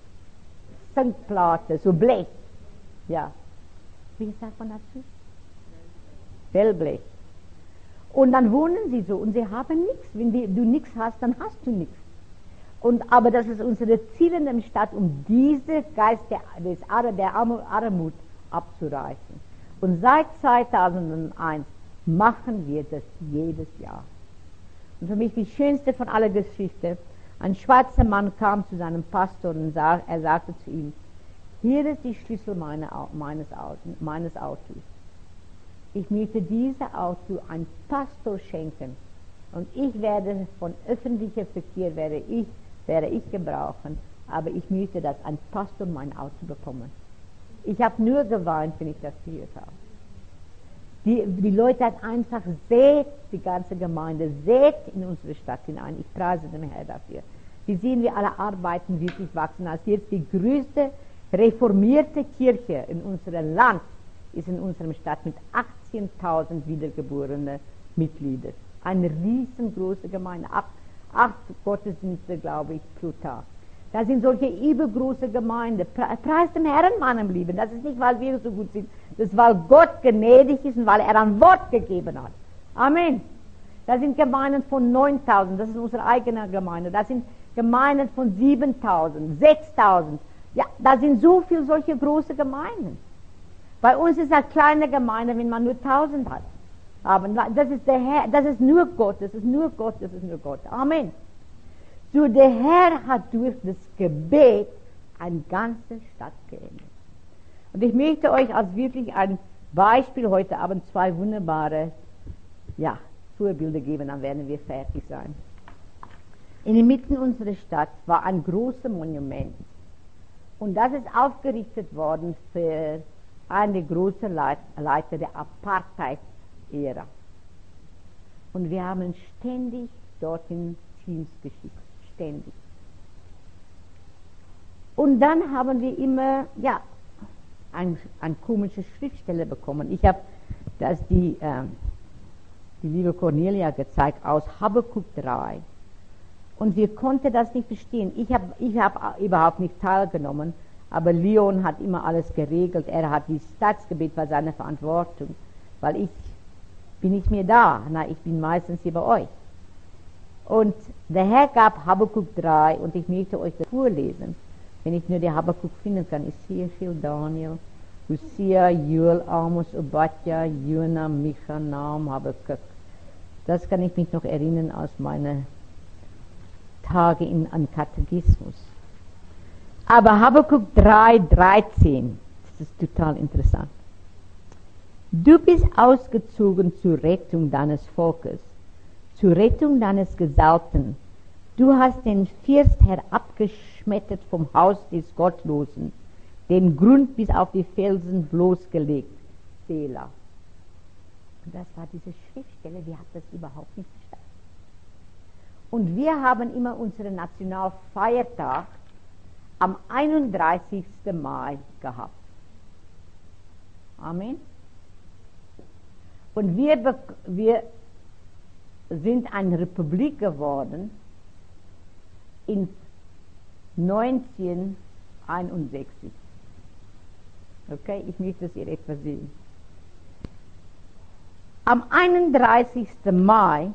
Zinkplatte, so Blech. Ja. Wie sagt man dazu? Wellblech. Und dann wohnen sie so und sie haben nichts. Wenn die, du nichts hast, dann hast du nichts. Und, aber das ist unsere Ziel in der Stadt, um diese Geist der, des, der Armut abzureißen. Und seit zweitausendeins machen wir das jedes Jahr. Und für mich die schönste von aller Geschichte, ein schwarzer Mann kam zu seinem Pastor und sag, er sagte zu ihm, hier ist die Schlüssel meine, meines, meines Autos. Ich möchte dieses Auto einem Pastor schenken und ich werde von öffentlichem Verkehr werde ich, werde ich gebrauchen, aber ich möchte, dass ein Pastor mein Auto bekommt. Ich habe nur geweint, wenn ich das gehört habe. Die, die Leute hat einfach, seht die ganze Gemeinde, seht in unsere Stadt hinein. Ich preise den Herrn dafür. Wir sehen, wie alle Arbeiten wirklich wachsen. Als jetzt die größte reformierte Kirche in unserem Land ist in unserer Stadt mit achtzehntausend wiedergeborenen Mitgliedern. Eine riesengroße Gemeinde, acht, acht Gottesdienste, glaube ich, pro Tag. Das sind solche übergroße Gemeinden. Preis dem Herrn, meinem Lieben. Das ist nicht, weil wir so gut sind. Das ist, weil Gott gnädig ist und weil er ein Wort gegeben hat. Amen. Das sind Gemeinden von neuntausend. Das ist unsere eigene Gemeinde. Das sind Gemeinden von siebentausend, sechstausend. Ja, da sind so viele solche große Gemeinden. Bei uns ist eine kleine Gemeinde, wenn man nur tausend hat. Aber das ist der Herr, das ist nur Gott, das ist nur Gott, das ist nur Gott. Amen. So, der Herr hat durch das Gebet eine ganze Stadt geändert. Und ich möchte euch als wirklich ein Beispiel heute Abend zwei wunderbare, ja, Vorbilder geben, dann werden wir fertig sein. inmitten unserer Stadt war ein großes Monument. Und das ist aufgerichtet worden für einen der großen Leit Leiter der Apartheid-Ära. Und wir haben ständig dorthin Teams geschickt, ständig. Und dann haben wir immer, ja, eine ein komische Schriftstelle bekommen. Ich habe das die, äh, die liebe Cornelia gezeigt aus Habakuk drei. Und wir konnten das nicht verstehen. Ich habe ich hab überhaupt nicht teilgenommen, aber Leon hat immer alles geregelt. Er hat die Staatsgebet, war seine Verantwortung, weil ich bin nicht mehr da. Na, ich bin meistens hier bei euch. Und der Herr gab Habakuk drei und ich möchte euch das vorlesen. Wenn ich nur die Habakuk finden kann, Ezechiel, Daniel, Hosea, Joel, Amos, Obadja, Jona, Micha, Naum, Habakuk. Das kann ich mich noch erinnern aus meinen Tage in, an Katechismus. Aber Habakuk drei, dreizehn, das ist total interessant. Du bist ausgezogen zur Rettung deines Volkes, zur Rettung deines Gesalbten. Du hast den First herabgeschmettert vom Haus des Gottlosen, den Grund bis auf die Felsen bloßgelegt. Selah. Und das war diese Schriftstelle, die hat das überhaupt nicht verstanden. Und wir haben immer unseren Nationalfeiertag am einunddreißigsten Mai gehabt. Amen. Und wir, wir sind eine Republik geworden in neunzehnhunderteinundsechzig. Okay, ich möchte das ihr etwas sehen. Am einunddreißigsten Mai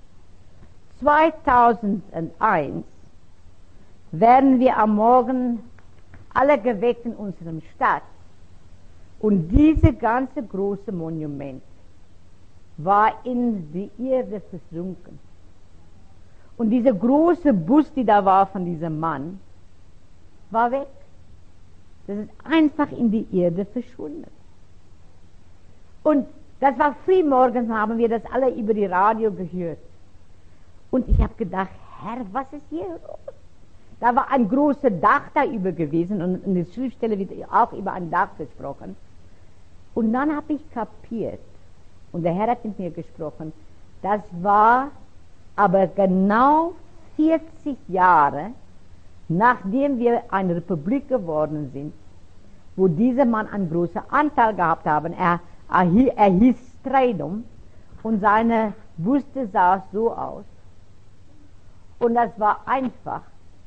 zweitausendeins werden wir am Morgen alle geweckt in unserem Stadt und dieses ganze große Monument war in die Erde versunken. Und dieser große Bus, die da war von diesem Mann, war weg. Das ist einfach in die Erde verschwunden. Und das war früh morgens, haben wir das alle über die Radio gehört. Und ich habe gedacht, Herr, was ist hier los? Da war ein großes Dach da über gewesen und in der Schriftstelle wird auch über ein Dach gesprochen. Und dann habe ich kapiert, und der Herr hat mit mir gesprochen, das war aber genau vierzig Jahre, nachdem wir eine Republik geworden sind, wo dieser Mann einen großen Anteil gehabt haben. Er, er, er hieß Streidum und seine Buste sah so aus. Und das war einfach.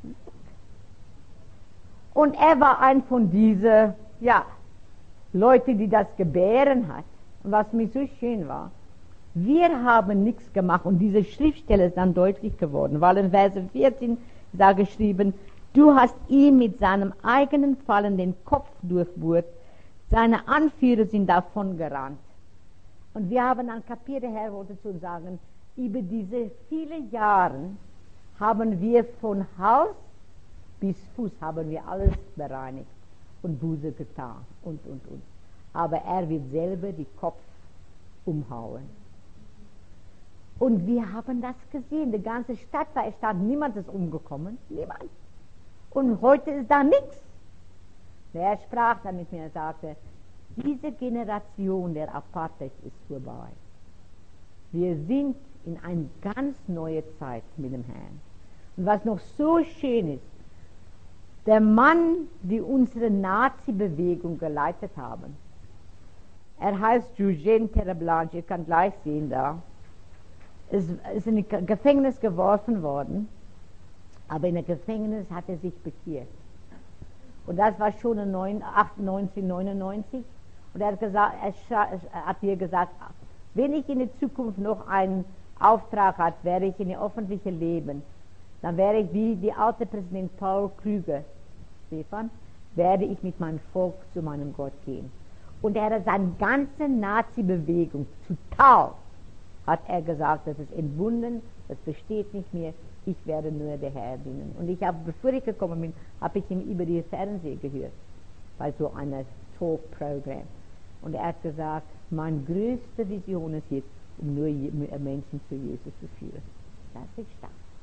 Und er war ein von diesen, ja, Leuten, die das gebären hat. Und was mir so schön war, wir haben nichts gemacht und diese Schriftstelle ist dann deutlich geworden, weil in Vers vierzehn da geschrieben, du hast ihm mit seinem eigenen Fallen den Kopf durchbohrt, seine Anführer sind davon gerannt. Und wir haben dann kapiert, der Herr wollte zu sagen, über diese vielen Jahre haben wir von Haus bis Fuß haben wir alles bereinigt und Buße getan und, und, und. Aber er wird selber die Kopf umhauen. Und wir haben das gesehen, die ganze Stadt war erstanden, niemand ist umgekommen, niemand. Und heute ist da nichts. Er sprach dann mit mir und sagte, diese Generation der Apartheid ist vorbei. Wir sind in eine ganz neue Zeit mit dem Herrn. Und was noch so schön ist, der Mann, die unsere Nazi-Bewegung geleitet haben, er heißt Eugène Terreblanche, ihr könnt gleich sehen da, ist, ist in ein Gefängnis geworfen worden, aber in das Gefängnis hat er sich bekehrt. Und das war schon in neunzehnhundertneunundneunzig. Und er hat, gesagt, er hat mir gesagt, wenn ich in der Zukunft noch einen Auftrag habe, werde ich in das öffentliche Leben, dann werde ich wie die alte Präsident Paul Krüger, Stefan, werde ich mit meinem Volk zu meinem Gott gehen. Und er hat seine ganze Nazi-Bewegung total, hat er gesagt, das ist entbunden, das besteht nicht mehr, ich werde nur der Herr dienen. Und ich habe, bevor ich gekommen bin, habe ich ihn über die Fernsehen gehört, bei so einem Talk-Programm. Und er hat gesagt, meine größte Vision ist jetzt, um nur Menschen zu Jesus zu führen. Das ist stark.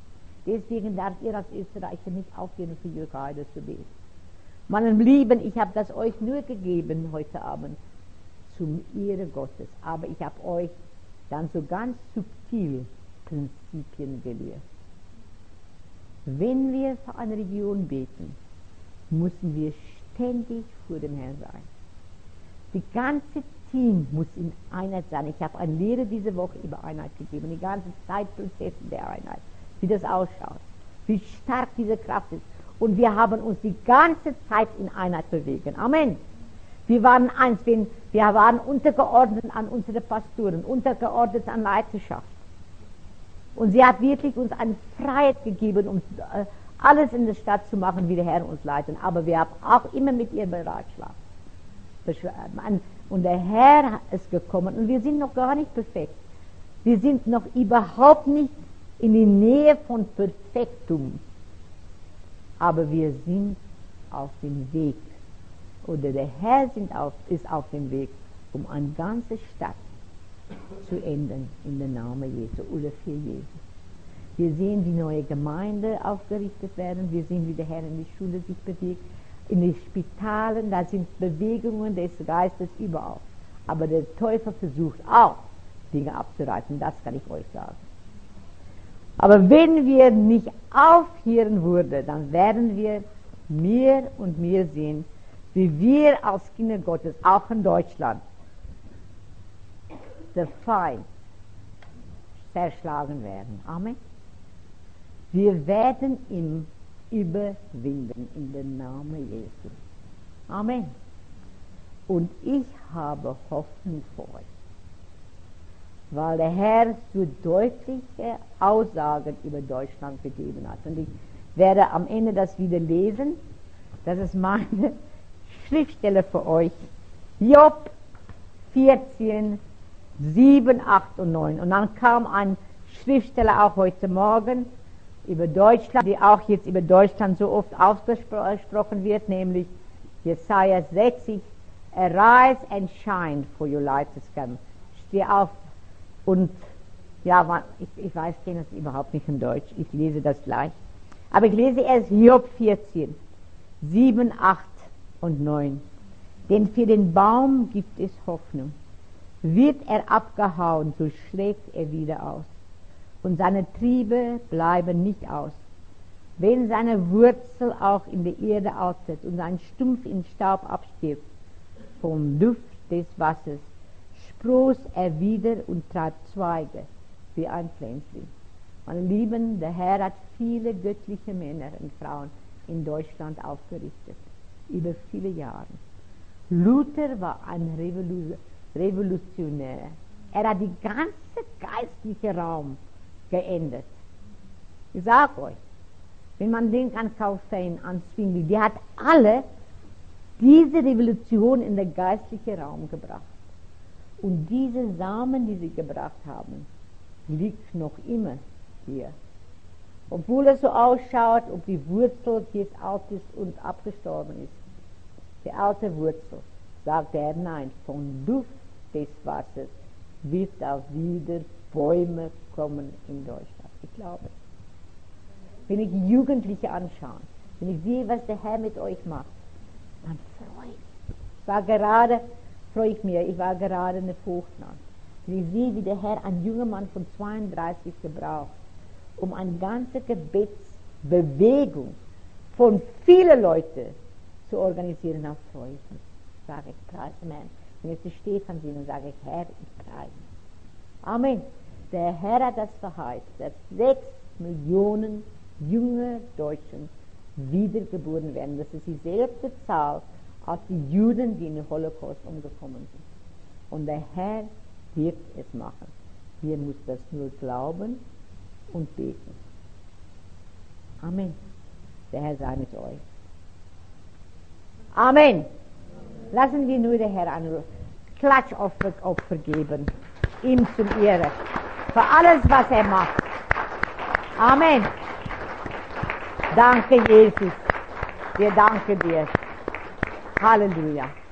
Deswegen darf ihr als Österreicher nicht aufhören, für Jörg Haider zu beten. Meine Lieben, ich habe das euch nur gegeben heute Abend zum Ehre Gottes, aber ich habe euch dann so ganz subtil Prinzipien gelehrt. Wenn wir für eine Region beten, müssen wir ständig vor dem Herrn sein. Die ganze Team muss in Einheit sein. Ich habe eine Lehre diese Woche über Einheit gegeben, die ganze Zeitprozessen der Einheit, wie das ausschaut, wie stark diese Kraft ist. Und wir haben uns die ganze Zeit in Einheit bewegt. Amen. Wir waren eins, wir waren untergeordnet an unsere Pastoren, untergeordnet an Leiterschaft. Und sie hat wirklich uns eine Freiheit gegeben, um äh, alles in der Stadt zu machen, wie der Herr uns leitet. Aber wir haben auch immer mit ihr beratschlagt. Und der Herr ist gekommen und wir sind noch gar nicht perfekt. Wir sind noch überhaupt nicht in die Nähe von Perfektum. Aber wir sind auf dem Weg. Oder der Herr sind auf, ist auf dem Weg, um eine ganze Stadt zu ändern in den Namen Jesu oder für Jesus. Wir sehen die neue Gemeinde aufgerichtet werden. Wir sehen, wie der Herr in die Schule sich bewegt. In den Spitalen, da sind Bewegungen des Geistes überall. Aber der Teufel versucht auch, Dinge abzureißen. Das kann ich euch sagen. Aber wenn wir nicht aufhören würden, dann werden wir mehr und mehr sehen, wie wir als Kinder Gottes, auch in Deutschland, der Feind zerschlagen werden. Amen. Wir werden ihn überwinden in den Namen Jesu. Amen. Und ich habe Hoffnung für euch, weil der Herr so deutliche Aussagen über Deutschland gegeben hat. Und ich werde am Ende das wieder lesen. Das ist meine Schriftstelle für euch. Job vierzehn, sieben, acht und neun. Und dann kam ein Schriftsteller auch heute Morgen über Deutschland, die auch jetzt über Deutschland so oft ausgesprochen wird, nämlich Jesaja sechzig. Arise and shine, for your light is come. Steh auf und, ja, ich, ich weiß, ich kenne das überhaupt nicht in Deutsch, ich lese das gleich. Aber ich lese erst Job vierzehn, sieben, acht und neun. Denn für den Baum gibt es Hoffnung. Wird er abgehauen, so schlägt er wieder aus. Und seine Triebe bleiben nicht aus. Wenn seine Wurzel auch in der Erde altert und sein Stumpf in Staub abstirbt, vom Duft des Wassers, spross er wieder und treibt Zweige wie ein Pflänzling. Meine Lieben, der Herr hat viele göttliche Männer und Frauen in Deutschland aufgerichtet, über viele Jahre. Luther war ein Revolu- Revolutionär. Er hat den ganzen geistlichen Raum geändert. Ich sage euch, wenn man denkt an Calvin, an Zwingli, die hat alle diese Revolution in den geistlichen Raum gebracht. Und diese Samen, die sie gebracht haben, liegt noch immer hier. Obwohl es so ausschaut, ob die Wurzel jetzt alt ist und abgestorben ist. Die alte Wurzel, sagt er, nein, vom Duft des Wassers wird auch wieder Bäume kommen in Deutschland. Ich glaube. Wenn ich Jugendliche anschaue, wenn ich sehe, was der Herr mit euch macht, dann freue ich mich. Ich war gerade, freue ich mich, ich war gerade eine Vogtland. Und ich sehe, wie der Herr einen jungen Mann von zweiunddreißig gebraucht, um eine ganze Gebetsbewegung von vielen Leuten zu organisieren. Dann freue ich mich. Sage ich, preise Mann. Wenn ich die Stefan sehe, dann sage ich, Herr, ich preise. Amen. Der Herr hat das verheißt, dass sechs Millionen junge Deutschen wiedergeboren werden. Das ist dieselbe Zahl als die Juden, die in den Holocaust umgekommen sind. Und der Herr wird es machen. Wir müssen das nur glauben und beten. Amen. Der Herr sei mit euch. Amen. Lassen wir nur der Herr einen Klatschopfer Opfer geben, ihm zum Ehre, für alles, was er macht. Amen. Danke, Jesus. Wir danken dir. Halleluja.